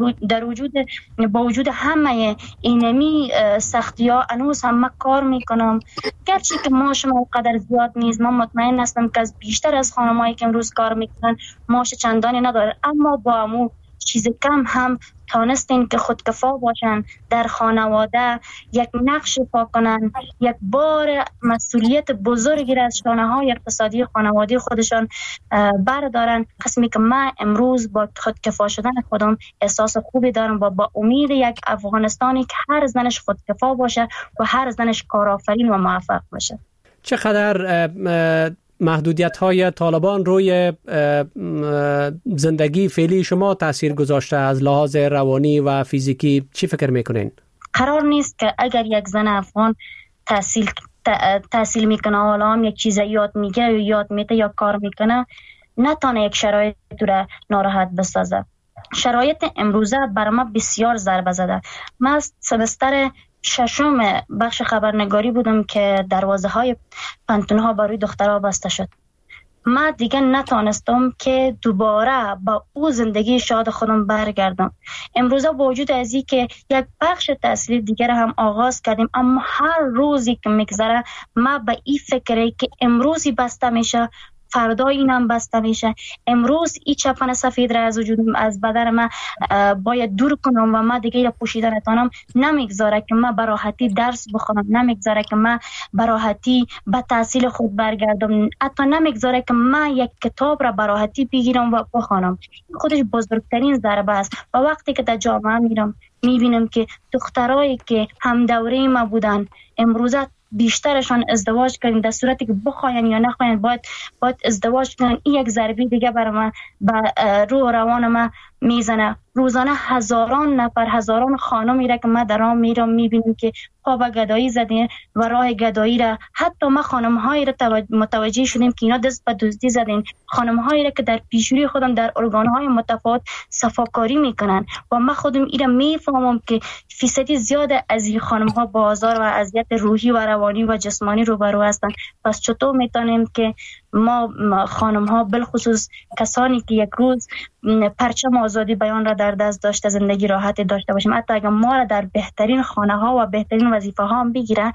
با وجود همه اینمی سختی ها، هنوز هم کار میکنم. گرچه که معاش ما قدر زیاد نیست، من مطمئن هستم که از بیشتر از خانمایی که امروز کار میکنن معاش چندانی نداره، اما با امو چیز کم هم تانستین که خودکفا باشن، در خانواده یک نقش ایفا کنن، یک بار مسئولیت بزرگی را از شانه‌های اقتصادی خانواده خودشان بردارن. قسمی که من امروز با خودکفا شدن خودم احساس خوبی دارم و با امید یک افغانستانی که هر زنش خودکفا باشه و هر زنش کارآفرین و موفق باشه. چقدر محدودیت‌های طالبان روی زندگی فعلی شما تاثیر گذاشته از لحاظ روانی و فیزیکی؟ چی فکر میکنین؟ قرار نیست که اگر یک زن افغان تحصیل میکنه، حالا هم یک چیز یاد میگه یا یاد میده یا کار میکنه، نتانه یک شرایط را ناراحت بسازه. شرایط امروزه بر ما بسیار ضربه زده. من سمستر ششم بخش خبرنگاری بودم که دروازه های پانتونها بر روی دخترها بسته شد. من دیگه نتانستم که دوباره با او زندگی شاد خودم برگردم. امروزه با وجود از این که یک بخش تحصیلی دیگر هم آغاز کردیم، اما هر روزی که میگذره من به این فکره که امروزی بسته میشه، فردا اینم بسته میشه. امروز این چپن سفید را از وجودم، از بدن من باید دور کنم و من دیگه را پوشیده نتانم. نمیگذاره که من براحتی درس بخونم، نمیگذاره که من براحتی به تحصیل خود برگردم، حتی نمیگذاره که من یک کتاب را براحتی بگیرم و بخونم. خودش بزرگترین ضربه است. و وقتی که در جامعه میرم میبینم که دخترایی که هم دوره ما بودن امروزه بیشترشان ازدواج کردن، در صورتی که بخواین یا نخواین باید ازدواج کنن. این یک ضربه دیگه برای من به روح و روان من میزنه. روزانه هزاران نفر، هزاران خانمی را که ما در آن میرم میبینیم که پا به گدایی زدین و راه گدایی را، حتی ما خانم‌هایی را متوجه شدیم که اینا دست به دزدی زدین، خانم‌هایی را که در پیشروی خودم در ارگان‌های متفاوت صفاکاری میکنن و ما خودم اینا میفهمم که فیصدی زیاد از این خانم‌ها با آزار و اذیت روحی و روانی و جسمانی روبرو هستند. پس چطور میتونیم که ما خانم‌ها بالخصوص کسانی که یک روز پرچم آزادی بیان را در دست داشته زندگی راحتی داشته باشیم، حتی اگر ما را در بهترین خانه‌ها و بهترین وظیفه ها هم بگیرن،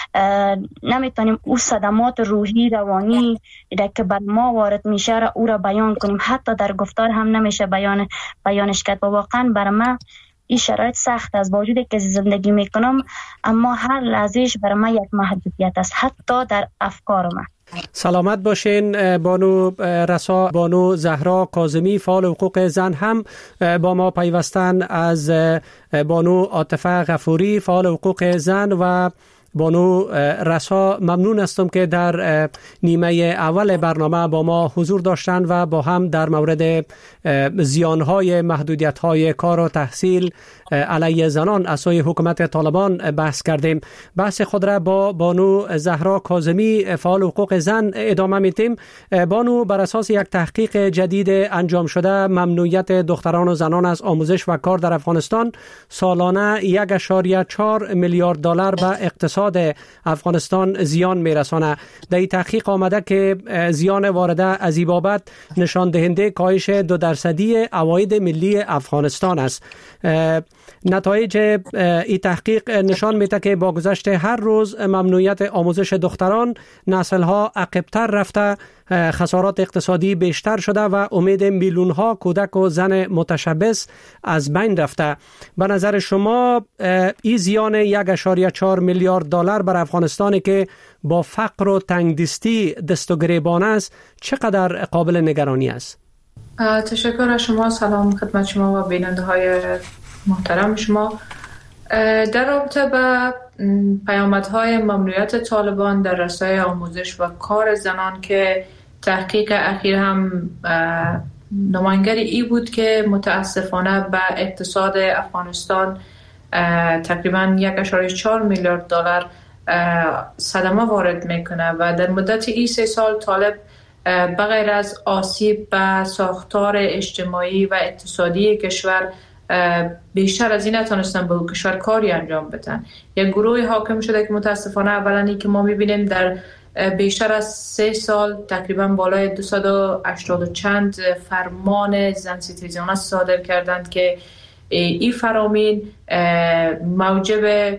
نمیتونیم او صدمات روحی روانی که بر ما وارد میشه را او را بیان کنیم. حتی در گفتار هم نمیشه بیانش کرد. و واقعا برای من این شرایط سخت است. با وجودی که زندگی میکنم، اما هر لحظهش برای من یک محدودیت است، حتی در افکار من. سلامت باشین. بانو رسا، بانو زهرا کاظمی فعال حقوق زن هم با ما پیوستن، از بانو عاطفه غفوری فعال حقوق زن و بانو رسا ممنون هستم که در نیمه اول برنامه با ما حضور داشتن و با هم در مورد زیانهای محدودیت‌های کار و تحصیل علیه زنان از سوی حکومت طالبان بحث کردیم. بحث خود را با بانو زهرا کاظمی فعال حقوق زن ادامه میدیم. بانو، بر اساس یک تحقیق جدید انجام شده، ممنوعیت دختران و زنان از آموزش و کار در افغانستان سالانه 1.4 میلیارد دلار به اقتصاد افغانستان زیان میرسانه. در این تحقیق آمده که زیان وارده از این بابت نشان دهنده کاهش 2% عواید ملی افغانستان است. نتایج این تحقیق نشان میده که با گذشت هر روز ممنوعیت آموزش دختران، نسل‌ها عقب‌تر رفته، خسارات اقتصادی بیشتر شده و امید میلیون‌ها کودک و زن متشبث از بین رفته. به نظر شما این زیان 1.4 میلیارد دلار بر افغانستانی که با فقر و تنگدستی دست و گریبان است چقدر قابل نگرانی است؟ تشکر از شما. سلام خدمت شما و بیننده های محترم شما. در رابطه با پیامدهای ممنوعیت طالبان در رسای آموزش و کار زنان که تحقیق اخیر هم نمایانگر ای بود که متاسفانه به اقتصاد افغانستان تقریبا 1.4 میلیارد دلار صدمه وارد میکنه و در مدت این 3 سال طالب بغیر از آسیب به ساختار اجتماعی و اقتصادی کشور بیشتر از این نتونستن به کشور کاری انجام بدن. یک گروه حاکم شده که متاسفانه اولا که ما میبینیم در بیشتر از 3 سال تقریبا بالای 280 چند فرمان زن ستیزانه صادر کردند که این فرامین موجب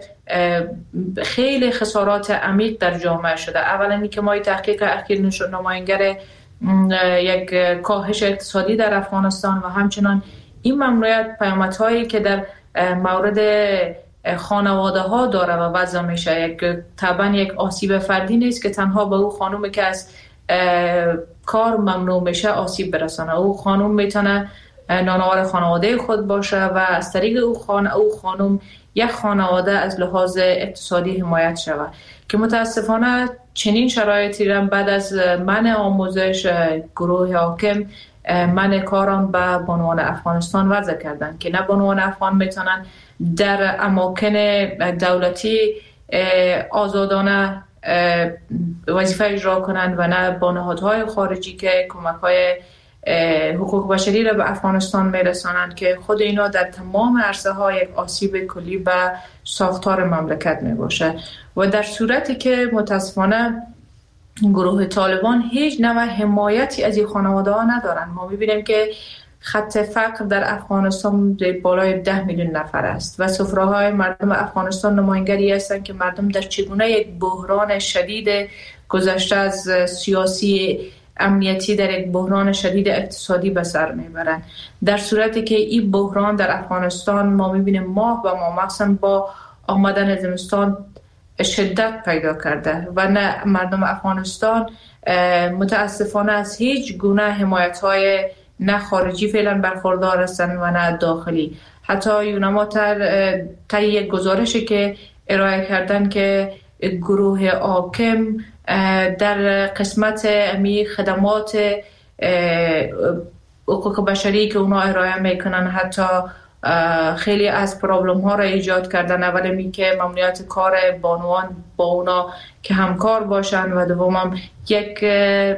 خیلی خسارات عمیق در جامعه شده. اولا که ما تحقیق اخیر نمایانگر یک کاهش اقتصادی در افغانستان و همچنان این ممنوعیت پیامدهایی که در مورد خانواده ها داره و وضع میشه طبعا یک آسیب فردی نیست که تنها به او خانومی که از کار ممنوع میشه آسیب برسانه. او خانم میتونه نانوار خانواده خود باشه و از طریق او خانم یک خانواده از لحاظ اقتصادی حمایت شود که متاسفانه چنین شرایطی را بعد از منع آموزش گروه حاکم منع کاران به بانوان افغانستان وضع کردن که نه بانوان افغان میتونن در اماکن دولتی آزادانه وظیفه اجرا کنند و نه با نهادهای خارجی که کمک‌های حقوق بشری را به افغانستان میرسانند که خود اینا در تمام عرصه‌ها یک آسیب کلی به ساختار مملکت میباشه و در صورتی که متاسفانه گروه طالبان هیچ نوع حمایتی از این خانواده‌ها ندارند. ما می‌بینیم که خط فقر در افغانستان بالای 10 میلیون نفر است و سفره‌های مردم افغانستان نمایانگری هستند که مردم در چگونه یک بحران شدید گذشته از سیاسی امنیتی در یک بحران شدید اقتصادی به سر میبرند. در صورتی که این بحران در افغانستان ما میبینیم ماه و ماه مخصوصا با آمدن زمستان شدت پیدا کرده و نه مردم افغانستان متاسفانه از هیچ گونه حمایت‌های نه خارجی فعلا برخوردار هستند و نه داخلی. حتی یونما تا یک گزارشی که ارائه کردن که گروه حاکم در قسمت امی خدمات حقوق بشری که اونا ارائه میکنن حتی خیلی از پرابلم ها را ایجاد کردن. اولی که ممنوعیت کار بانوان با اونا که همکار باشن و دوم یک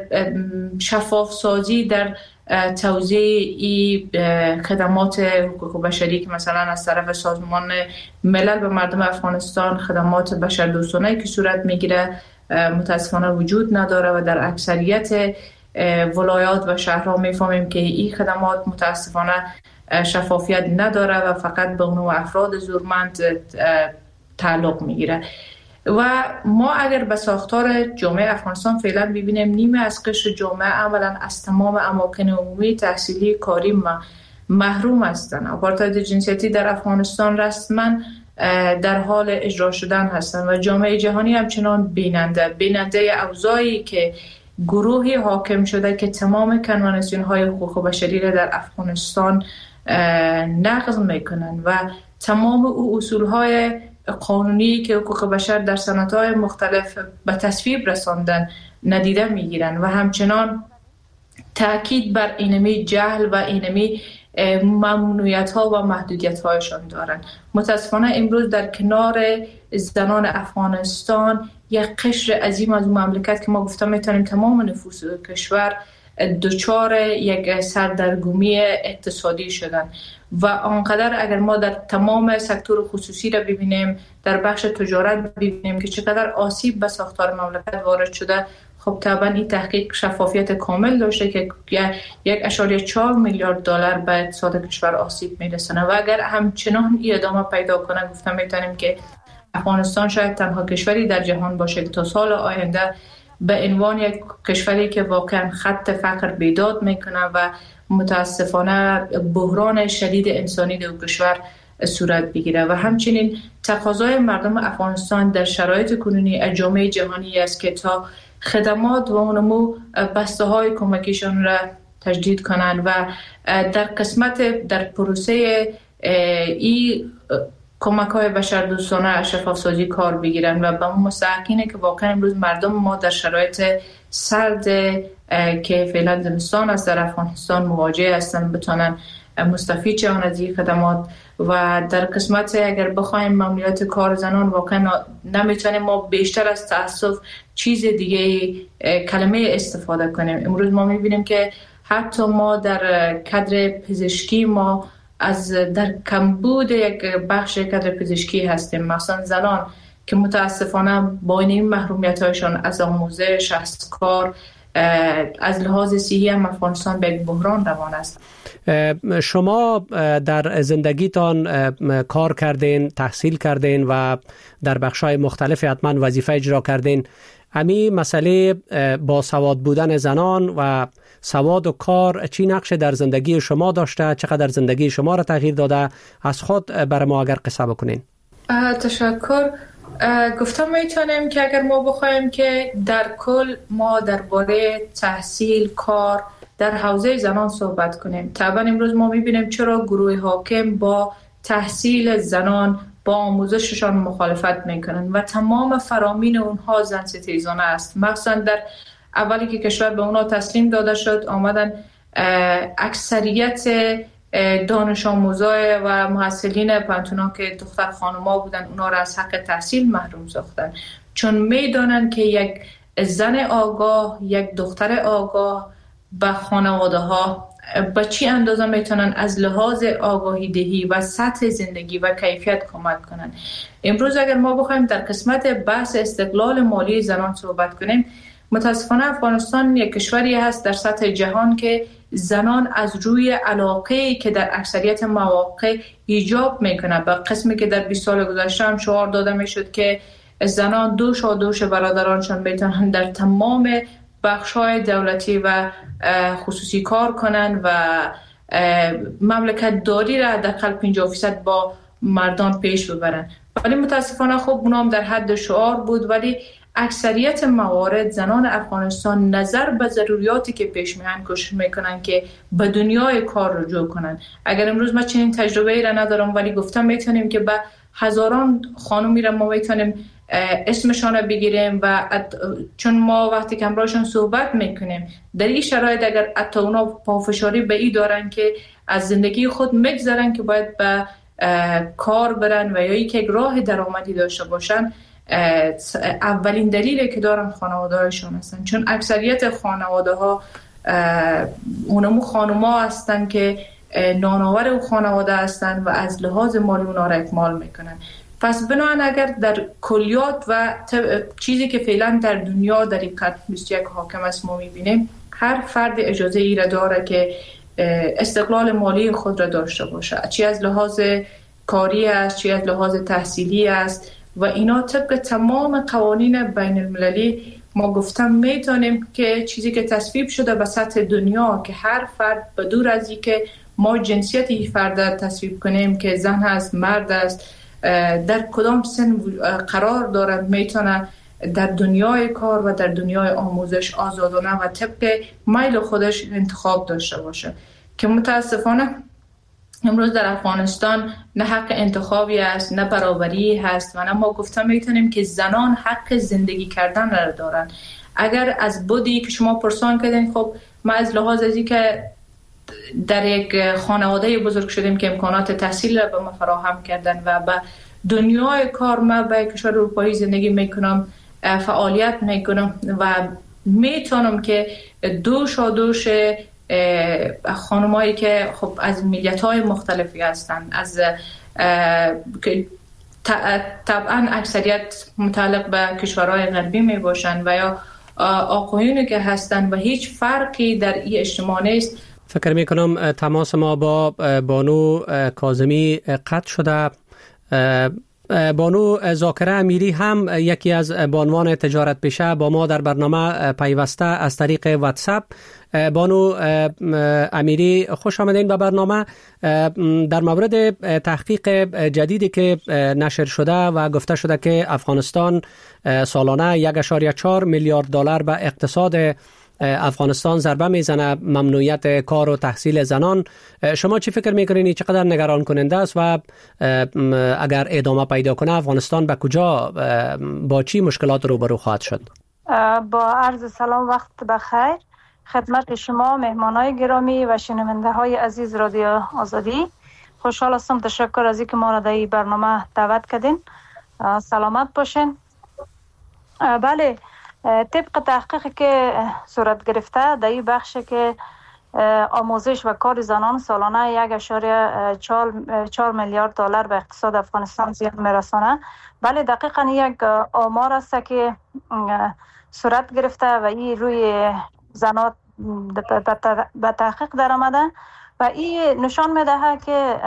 شفاف سازی در توزیع خدمات حقوق بشری که مثلا از طرف سازمان ملل به مردم افغانستان خدمات بشردوستانه که صورت میگیره متاسفانه وجود نداره و در اکثریت ولایات و شهرها میفهمیم که این خدمات متاسفانه شفافیت نداره و فقط به اون افراد زورمند تعلق میگیره. و ما اگر به ساختار جامعه افغانستان فعلا ببینیم نیمه از قشر جامعه عملا از تمام اماکن عمومی تحصیلی کاری محروم هستند. آپارتاید جنسیتی در افغانستان رسما در حال اجرا شدن هستند و جامعه جهانی همچنان بیننده اوضاعی که گروهی حاکم شده که تمام کنوانسیون‌های حقوق بشری را در افغانستان نقض میکنن و تمام او اصولهای قانونی که حقوق بشر در سنت‌های مختلف به تصویب رساندن ندیده میگیرن و همچنان تاکید بر اینمی جهل و اینمی ممنوعیت‌ها و محدودیت‌هایشان دارند. متاسفانه امروز در کنار زنان افغانستان یک قشر عظیم از مملکت که ما گفتم میتونیم تمام نفوس کشور دچار یک سردرگمی اقتصادی شدن و آنقدر اگر ما در تمام سکتور خصوصی را ببینیم در بخش تجارت ببینیم که چقدر آسیب به ساختار مملکت وارد شده. خب طبعا این تحقیق شفافیت کامل داشته که 1.4 میلیارد دلار به اقتصاد کشور آسیب میرسونه و اگر همچنان این ادامه پیدا کنه گفتم میتونیم که افغانستان شاید تنها کشوری در جهان باشه که تا سال آینده به عنوان یک کشوری که واقعا خط فقر بیداد میکنه و متاسفانه بحران شدید انسانی در کشور صورت بگیره و همچنین تقاضای مردم افغانستان در شرایط کنونی از جامعه جهانی است که تا خدمات و اونمو بسته های کمکیشان را تجدید کنند و در پروسه ای کمک های بشردوستانه شفاف سازی کار بگیرن و به اون مستحقینه که واقعا امروز مردم ما در شرایط سرد که فعلا زمستان است در افغانستان مواجه هستن بتونن مستفید شون از این خدمات و در قسمت اگر بخوایم ممنوعیت کار زنان واقعا نمیتونیم ما بیشتر از تأسف چیز دیگه کلمه استفاده کنیم. امروز ما میبینیم که حتی ما در کادر پزشکی ما از در کمبود یک بخش کادر پزشکی هستیم، مثلا زنان که متاسفانه با این محرومیت‌هایشان از آموزش از کار از لحاظ صحی هم افغانستان به یک بحران روان است. شما در زندگیتان کار کردین، تحصیل کردین و در بخش‌های مختلف حتما وظیفه اجرا کردین. امی مسئله باسواد بودن زنان و سواد و کار چی نقش در زندگی شما داشته؟ چقدر زندگی شما را تغییر داده؟ از خود برای ما اگر قصه بکنین. تشکر. گفتم میتونیم که اگر ما بخوایم که در کل ما درباره تحصیل، کار در حوزه زنان صحبت کنیم، طبعا امروز ما میبینیم چرا گروه حاکم با تحصیل زنان، با آموزششان مخالفت میکنن و تمام فرامین اونها زن ستیزانه است. مخصوصا در اولی که کشور به اونها تسلیم داده شد، آمدن اکثریت دانش آموزای و محصلین پانتونا که دختر خانوما بودن اونا را از حق تحصیل محروم ساختن، چون میدانن که یک زن آگاه، یک دختر آگاه به خانواده ها به چی اندازه میتونن از لحاظ آگاهی دهی و سطح زندگی و کیفیت کمک کنن. امروز اگر ما بخوایم در قسمت بحث استقلال مالی زنان صحبت کنیم، متاسفانه افغانستان یک کشوری هست در سطح جهان که زنان از روی علاقه‌ای که در اکثریت مواقع ایجاب میکنه، به قسمی که در 20 سال گذشته هم شعار داده میشد که زنان دوش برادرانشان میتونن در تمام بخش‌های دولتی و خصوصی کار کنن و مملکت داری را حداقل 50% با مردان پیش ببرن. ولی متاسفانه خب اونا هم در حد شعار بود، ولی اکثریت موارد زنان افغانستان نظر به ضروریاتی که پیش میان کوشش میکنن که به دنیای کار رجوع کنن. اگر امروز ما چنین تجربه ای را ندارم، ولی گفتم میتونیم که به هزاران خانومی را ما میتونیم اسمشان را بگیریم و چون ما وقتی که همراهشان صحبت میکنیم در این شرایط اگر حتی اونا پافشاری به این دارن که از زندگی خود میگذارن که باید به کار برن و یا یک راه درآمدی داشته باشن، اولین دلیلی که دارن خانواده‌هایشان هستن، چون اکثریت خانواده‌ها اونمو خانوما هستن که نانآور و خانواده هستن و از لحاظ مالی اونا را اکمال میکنن. پس بنابراین اگر در کلیات و چیزی که فعلا در دنیا در این قرن 21 حاکم است ما میبینیم، هر فرد اجازه ای را داره که استقلال مالی خود را داشته باشه، چی از لحاظ کاری است، چی از لحاظ تحصیلی است و اینا طبق تمام قوانین بین المللی ما گفتم میتونیم که چیزی که تصویب شده به سطح دنیا که هر فرد به دور از این که ما جنسیت این فرد تصویب کنیم که زن هست، مرد است، در کدام سن قرار دارد، میتونه در دنیای کار و در دنیای آموزش آزادانه و طبق میل خودش انتخاب داشته باشه. که متاسفانه امروز در افغانستان نه حق انتخابی است، نه برابری هست و نه ما گفتم میتونیم که زنان حق زندگی کردن را دارن. اگر از بودی که شما پرسان کردین، خب ما از لحاظ ازی که در یک خانواده بزرگ شدیم که امکانات تحصیل را به ما فراهم کردن و به دنیای کار ما به کشور اروپایی زندگی میکنم، فعالیت میکنم و میتونم که دوش خانمایی که خب از ملیت‌های مختلفی هستن، از طبعا اکثریت متعلق به کشورهای غربی می باشن و یا آقایونی که هستن و هیچ فرقی در این اجتماع نیست. فکر می کنم تماس ما با بانو کاظمی قطع شده. بانو ذاکره امیری هم یکی از بانوان تجارت پیشه با ما در برنامه پیوسته از طریق واتساپ. بانو امیری خوش آمدین به برنامه. در مورد تحقیق جدیدی که نشر شده و گفته شده که افغانستان سالانه 1.4 میلیارد دلار به اقتصاد افغانستان ضربه میزنه، ممنوعیت کار و تحصیل زنان، شما چی فکر میکنین؟ چقدر نگران کننده است و اگر ادامه پیدا کنه افغانستان به کجا، با چی مشکلات روبرو خواهد شد؟ با عرض سلام، وقت بخیر خدمت شما مهمانای گرامی و شنونده های عزیز رادیو آزادی. خوشحال هستم، تشکر از اینکه ما را در این برنامه دعوت کردین. سلامت باشین. بله، طبق تحقیقی که صورت گرفته در این بخش که آموزش و کار زنان سالانه 1.4 میلیارد دلار به اقتصاد افغانستان زیان میرسانه. بله، دقیقاً یک آمار است که صورت گرفته و این روی زنات به تحقیق در آمده و این نشان میده که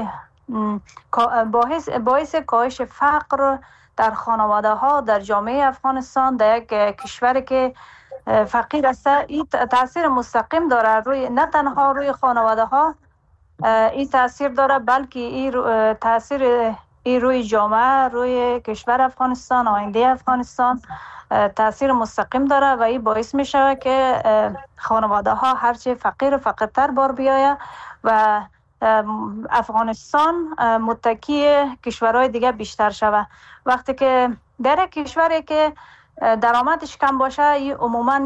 باعث کاهش فقر در خانواده ها در جامعه افغانستان، در یک کشوری که فقیر است، این تاثیر مستقیم داره روی نه تنها روی خانواده ها این تاثیر داره، بلکه این تاثیر روی جامعه، روی کشور افغانستان، آینده افغانستان تاثیر مستقیم داره و این باعث میشه که خانواده ها هرچی فقیر و فقیرتر بار بیایه و افغانستان متکی کشورهای دیگه بیشتر شوه. وقتی که در کشوری که درآمدش کم باشه عموما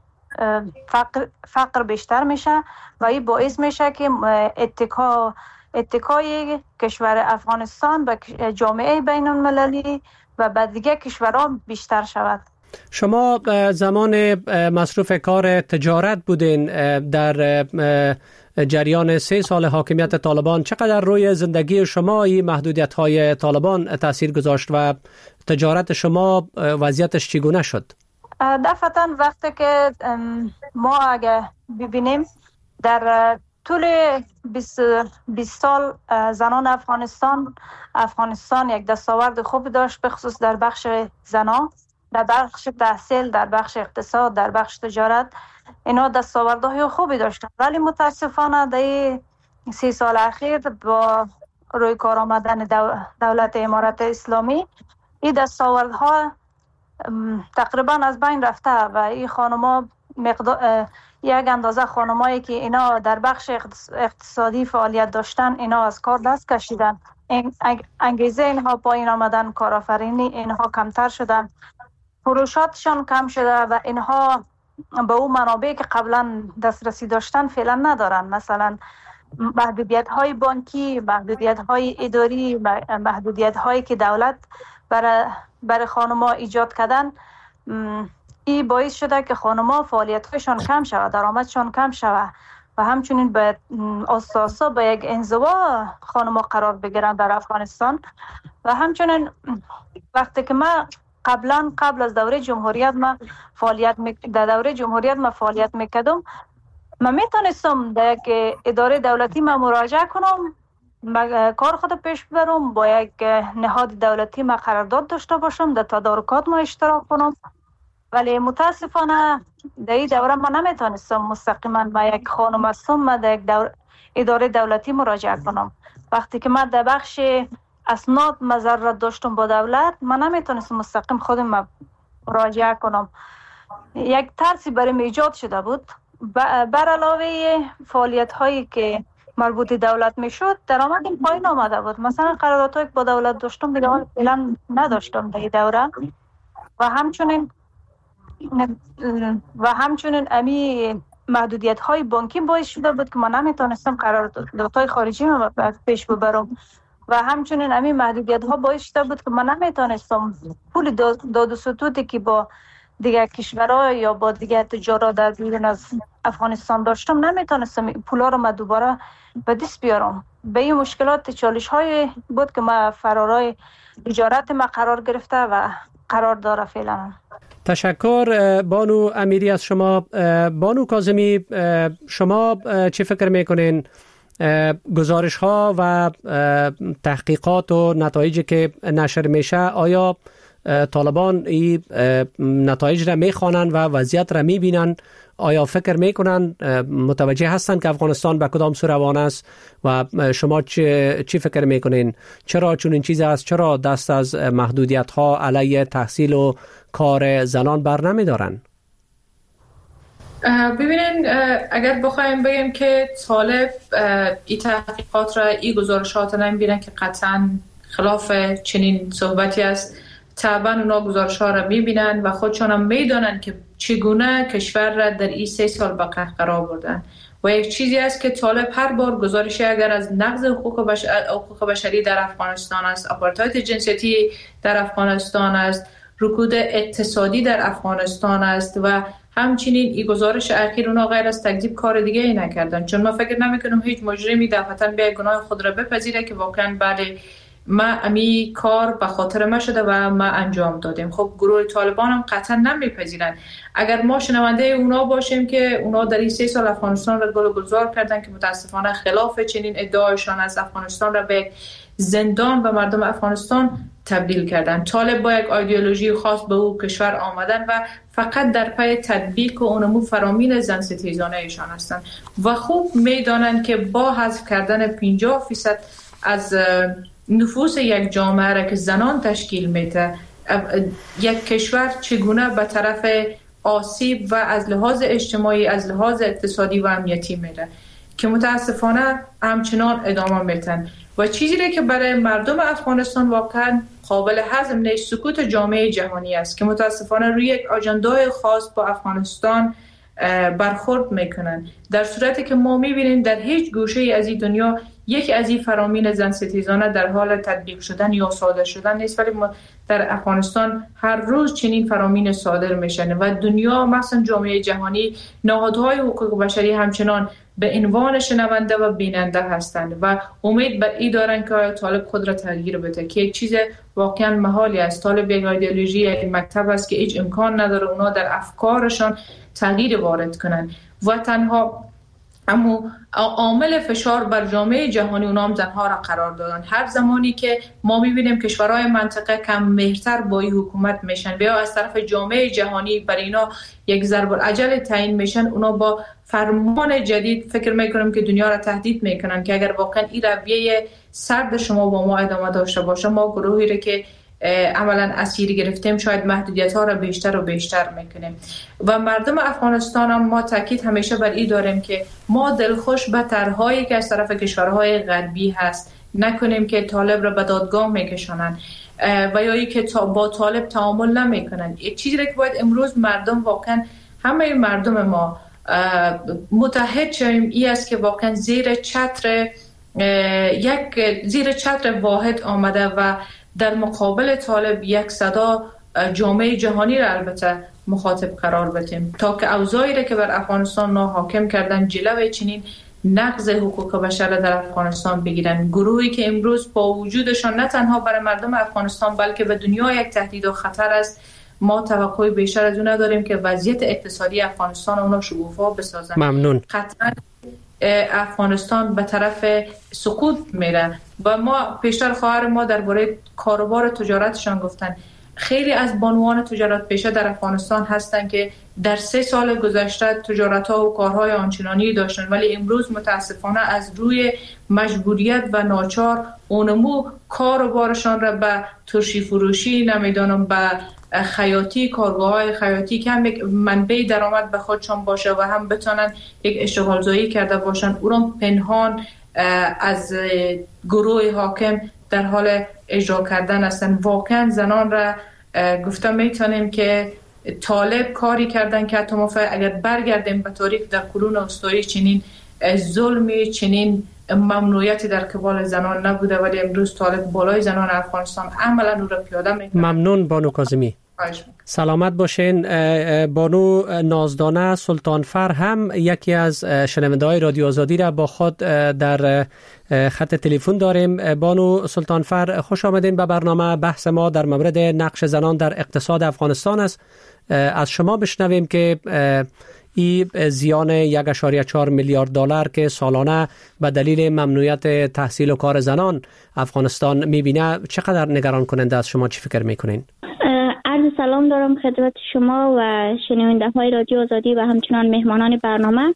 فقر بیشتر میشه و این باعث میشه که اتکای کشور افغانستان به جامعه بین المللی و به دیگه کشورها بیشتر شود. شما زمان مصروف کار تجارت بودین در جریان 3 سال حاکمیت طالبان. چقدر روی زندگی شما این محدودیت‌های طالبان تاثیر گذاشت و تجارت شما وضعیتش چگونه شد؟ دفعتاً وقتی که ما اگه ببینیم در طول 20 سال زنان افغانستان یک دستاورد خوبی داشت، به خصوص در بخش زنان، در بخش تحصیل، در بخش اقتصاد، در بخش تجارت. اینا دستاوردهای خوبی داشتن، ولی متاسفانه در 30 سال اخیر با روی کار آمدن دولت امارت اسلامی این دستاوردها تقریبا از بین رفته و این خانم‌ها یک اندازه خانمایی که اینا در بخش اقتصادی فعالیت داشتن اینا از کار دست کشیدن. انگیزه اینها پایین آمدن، کارآفرینی اینها کمتر شدن، فروشاتشان کم شده و اینها به اون منابعی که قبلا دسترسی داشتن فعلا ندارن. مثلا محدودیت های بانکی، محدودیت های اداری، محدودیت هایی که دولت برای خانم‌ها ایجاد کردن، این باعث شده که خانم‌ها فعالیت‌هایشان کم شود، درآمدشان کم شود و همچنین به اساسا به یک انزوا خانم‌ها قرار بگیرند در افغانستان. و همچنین وقتی که ما قبل از دوره جمهوریت در دوره جمهوریت فعالیت میکردم، من میتونستم در یک اداره دولتی ما مراجعه کنم، کار خود پیش ببرم، با یک نهاد دولتی ما قرارداد داشته باشم، در تدارکات ما اشتراک کنم، ولی متاسفانه در این دوره ما نمیتونستم مستقیما با یک خانم هستم ما در یک اداره دولتی مراجعه کنم. وقتی که من در بخش اسناد مضرت داشتم با دولت، من نمیتونستم مستقیم خودم مراجعه کنم. یک ترسی برای ایجاد شده بود. بر علاوه فعالیت هایی که مربوط دولت میشد، درآمد پایین آمده بود. مثلا قراردادهایی که با دولت داشتم دیگه فعلا نداشتم در دوره و همچنین امی محدودیت های بانکی باعث شده بود که من نمیتونستم قراردادهای خارجی ما پیش ببرم و همچنین امی محدودیت ها باعث شده بود که من نمیتونستم پول داد و ستودی که با دیگه کشورها یا با دیگه تجارا در بیرون از افغانستان داشتم نمیتونستم پولا رو من دوباره به دست بیارم. به این مشکلات چالش های بود که ما فرارای تجارت ما قرار گرفته و قرار داره فعلا. تشکر بانو امیری از شما. بانو کاظمی، شما چی فکر میکنین گزارش ها و تحقیقات و نتایجی که نشر میشه، آیا طالبان این نتایج را میخوانند و وضعیت را میبینند؟ آیا فکر میکنند، متوجه هستند که افغانستان به کدام سو روان است و شما چی فکر میکنین؟ چرا چون این چیز است؟ چرا دست از محدودیت ها علیه تحصیل و کار زنان بر نمیدارن؟ ببینین، اگر بخوایم بگیم که طالب این تحقیقات را، این گزارشات را نمیبینن که قطعا خلاف چنین صحبتی است. طبعا اونا گزارش ها را میبینن و خودشان هم میدانن که چگونه کشور را در این 3 سال به قهقرا بردن و یک چیزی است که طالب هر بار گزارشی اگر از نقض حقوق بشری در افغانستان است، آپارتاید جنسیتی در افغانستان است، رکود اقتصادی در افغانستان است و همچنین این گزارش اخیر اونا غیر از تکذیب کار دیگه ای نکردن. چون ما فکر نمیکنم هیچ مجرمی دفعتاً بیای گناه خود را بپذیره که واقعا بعد ما امی کار به خاطر ما شده و ما انجام دادیم. خب گروه طالبان هم قطعا نمیپذیرن. اگر ما شنونده اونا باشیم که اونا در این 3 سال افغانستان را گل و گلزار کردن که متاسفانه خلاف چنین ادعایشان از افغانستان را به زندان و مردم افغانستان تبدیل کردن. طالب با یک ایدئولوژی خاص به او کشور آمدن و فقط در پی تطبیق و اونمو فرامین زن ستیزانه ایشان هستند و خوب میدانند که با حذف کردن 50% از نفوس یک جامعه را که زنان تشکیل میده، یک کشور چگونه به طرف آسیب و از لحاظ اجتماعی، از لحاظ اقتصادی و امنیتی میره که متاسفانه همچنان ادامه میتن. و چیزی که برای مردم افغانستان واقعا قابل هضم نیست سکوت جامعه جهانی است که متاسفانه روی یک آژندای خاص با افغانستان برخورد میکنن، در صورتی که ما میبینیم در هیچ گوشه از این دنیا یک از این فرامین زن ستیزانه در حال تطبیق شدن یا صادر شدن نیست، ولی در افغانستان هر روز چنین فرامین صادر میشن و دنیا مثلا جامعه جهانی، نهادهای حقوق بشری همچنان به عنوان شنونده و بیننده هستند و امید بر این دارن که طالب خود را تغییر بده که یک چیز واقعا محالی است. طالب یک ایدئولوژی، یک مکتب است که هیچ امکان نداره اونا در افکارشان تغییر وارد کنن و تنها اما عامل فشار بر جامعه جهانی اونام زنها را قرار دادن. هر زمانی که ما میبینیم کشورهای منطقه کم مهرتر با این حکومت میشن یا از طرف جامعه جهانی بر اینا یک ضرب العجل تعیین میشن، اونا با فرمان جدید فکر میکنم که دنیا را تهدید میکنن که اگر واقعا این رویه سرد شما با ما ادامه داشته باشه، ما گروهی را که عملا اسیر گرفتیم شاید محدودیت ها را بیشتر و بیشتر میکنیم. و مردم افغانستان هم ما تاکید همیشه بر این داریم که ما دلخوش به طرحهایی که از طرف کشورهای غربی هست نکنیم که طالب را به دادگاه میکشانن و یا که با طالب تعامل نمیکنن. یک چیزی که باید امروز مردم واقعا همه مردم ما متحد شویم این است که واقعا زیر چتر واحد آمده و در مقابل طالب یک صدا جامعه جهانی را البته مخاطب قرار بدیم تا که اوضاعی را که بر افغانستان ناحاکم کردن جلوی چنین نقض حقوق بشر در افغانستان بگیرن. گروهی که امروز با وجودشان نه تنها برای مردم افغانستان بلکه به دنیا یک تهدید و خطر است، ما توقع بیشتر از اون نداریم که وضعیت اقتصادی افغانستان اونا شگوفا بسازن. ممنون. قطعا افغانستان به طرف سقوط میره و ما پیشتر خواهر ما درباره کاروبار تجارتشان گفتن. خیلی از بانوان تجارت پیشه در افغانستان هستند که در 3 سال گذشته تجارت‌ها و کارهای آنچنانی داشتن ولی امروز متاسفانه از روی مجبوریت و ناچار اونمو کاروبارشان را به ترشی فروشی نمیدانم به خیاطی، کارگاه‌های خیاطی که هم یک منبع درآمد به خودشان باشه و هم بتونن یک اشتغال زایی کرده باشن، اون پنهان از گروه حاکم در حال اجرا کردن هستن. واقعا زنان را گفتم میتونیم که طالب کاری کردن که حتی ما اگر برگردیم به تاریخ در قرون وسطایی چنین ظلمی، چنین ممنوعیتی در قبال زنان نبوده ولی امروز طالب بالای زنان افغانستان عملا رو را پیاده میکنه. ممنون بانو کاظمی. سلامت باشین. بانو نازدانه سلطانفر هم یکی از شنونده‌های رادیو آزادی را با خود در خط تلفن داریم. بانو سلطانفر خوش آمدین به برنامه. بحث ما در مورد نقش زنان در اقتصاد افغانستان است. از شما بشنویم که این زیان 1.4 میلیارد دلار که سالانه به دلیل ممنوعیت تحصیل و کار زنان افغانستان میبینه چقدر نگران کننده است؟ شما چی فکر میکنین؟ عرض سلام دارم خدمت شما و شنونده های رادیو آزادی و همچنان مهمانان برنامه.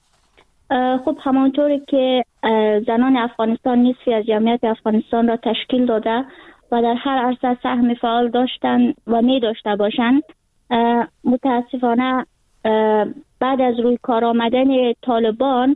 خب همانطوری که زنان افغانستان نصفی از جمعیت افغانستان را تشکیل داده و در هر عرصه سهم فعال داشتن و می داشته باشند، متاسفانه بعد از روی کار آمدن طالبان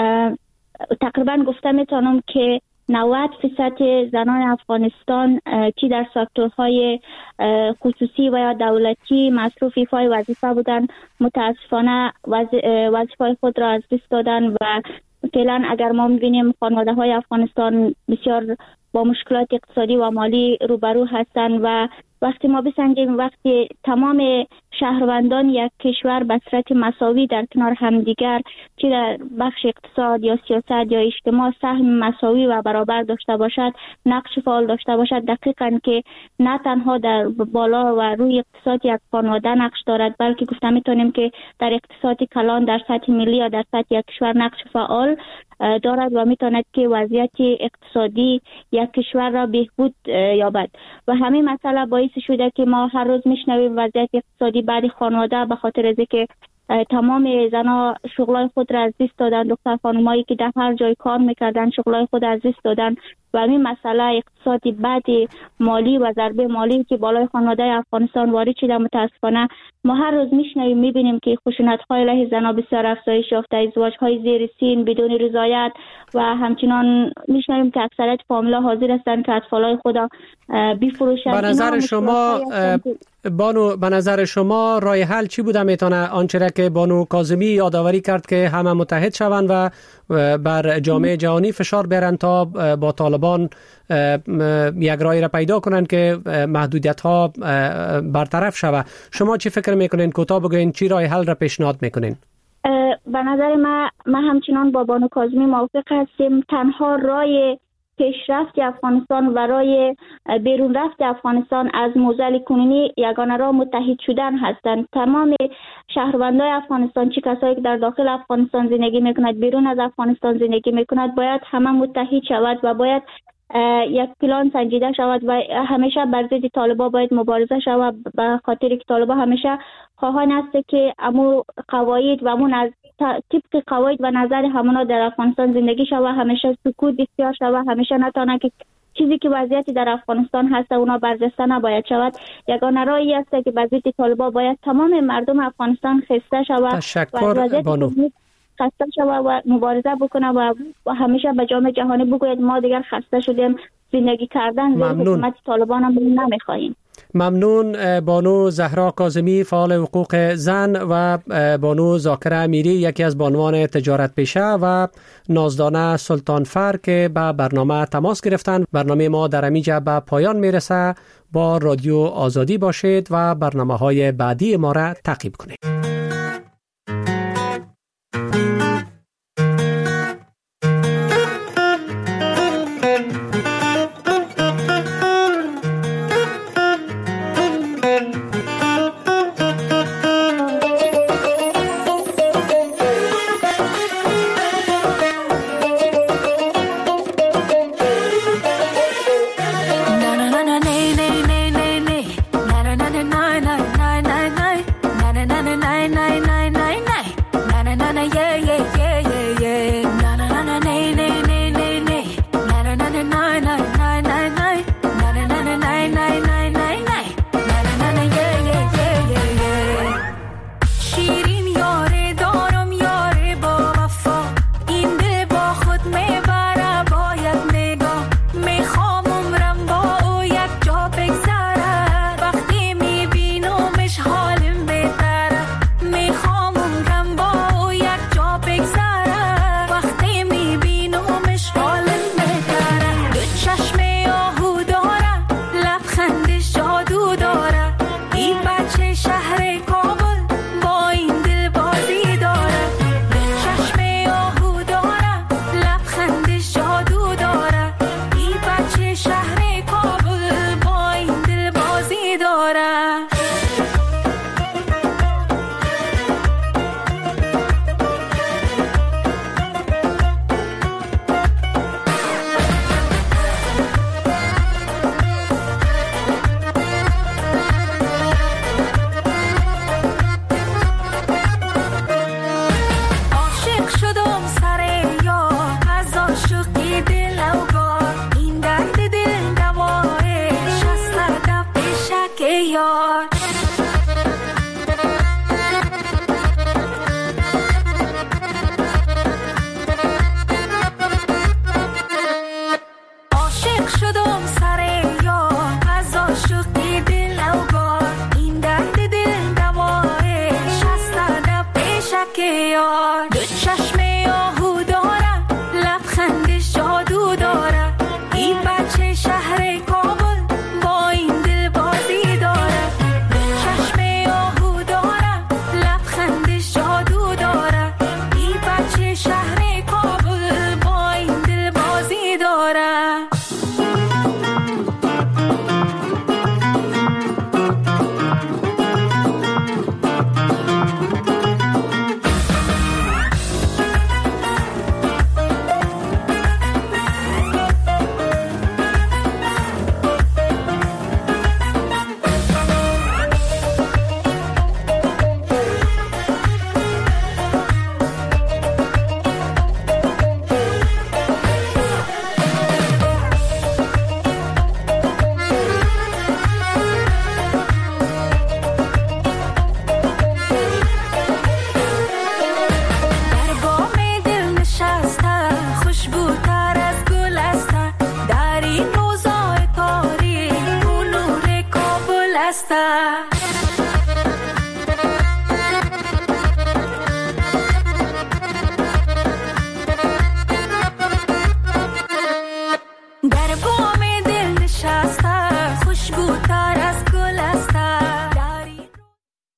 تقریبا گفته میتونم که 90% زنان افغانستان که در سکتورهای خصوصی و یا دولتی مصروف ایفای وظیفه بودن متاسفانه وظیفه خود را از دست دادن و فعلا اگر ما می‌بینیم خانواده‌های افغانستان بسیار با مشکلات اقتصادی و مالی روبرو هستند و وقتی ما بسنجیم، وقتی تمام شهروندان یک کشور به صورت مساوی در کنار همدیگر، چه در بخش اقتصاد یا سیاست یا اجتماع، سهم مساوی و برابر داشته باشد، نقش فعال داشته باشد، دقیقاً که نه تنها در بالا و روی اقتصاد یک خانواده نقش دارد، بلکه گفته میتونیم که در اقتصاد کلان در سطح ملی یا در سطح یک کشور نقش فعال دارد و میتواند که وضعیت اقتصادی یک کشور را بهبود یابد. و همین مسئله باعث شده که ما هر روز میشنویم وضعیت اقتصادی بعد خانواده به خاطر از که تمام زنها شغلای خود را از دست دادن، دختر خانمایی که در هر جای کار میکردن شغلای خود از دست دادن و همین مسئله اقتصادی بعد مالی و ضربه مالی که بالای خانواده افغانستان وارد شده، متاسفانه ما هر روز میشنویم میبینیم که خشونت‌های علیه زنها بسیار افزایش یافته، ازدواج‌های زیر سن بدون رضایت و همچنان میشنویم که اکثریت فامیل‌ها حاضر هستند که اطفالای خود بفروشند. به نظر شما بانو، به نظر شما راه حل چی بوده میتونه؟ آنچه را که بانو کاظمی یادآوری کرد که همه متحد شوند و بر جامعه جهانی فشار بیارن تا با طالبان یک راهی را پیدا کنن که محدودیت ها برطرف شود. شما چی فکر میکنین؟ کوتاه بگوین چی راه حل را پیشنهاد میکنین؟ به نظر ما همچنان با بانو کاظمی موافق هستیم. تنها راه پیشرفت افغانستان و راه بیرون رفت افغانستان از موزل کنونی یگانه راه متحد شدن هستند. تمام شهروندان افغانستان، چه کسایی که در داخل افغانستان زندگی میکند، بیرون از افغانستان زندگی میکند، باید همه متحد شود و باید یک پلان سنجیده شود و همیشه بر ضد طالبان باید مبارزه شود، به خاطر که طالبان همیشه خواهان است که امو قواعد و امون از طبق قواعد و نظر همونا در افغانستان زندگی شود، همیشه سکوت بسیار شود، همیشه نتانه که چیزی که وضعیتی در افغانستان هست اونا برجسته نباید شود. یگانه راهی است که بر ضد طالبان باید تمام مردم افغانستان خسته شود. تشکر بانو. خسته شود و مبارزه بکنه و همیشه به جامعه جهانی بگوید ما دیگر خسته شدیم زندگی کردن زیر حکومت طالبان هم نمیخواهیم. ممنون بانو زهرا کاظمی، فعال حقوق زن، و بانو ذاکره امیری، یکی از بانوان تجارت پیشه، و نازدانه سلطانفر که به برنامه تماس گرفتن. برنامه ما در اینجا به پایان میرسه. با رادیو آزادی باشید و برنامه‌های بعدی ما را تعقیب کنید.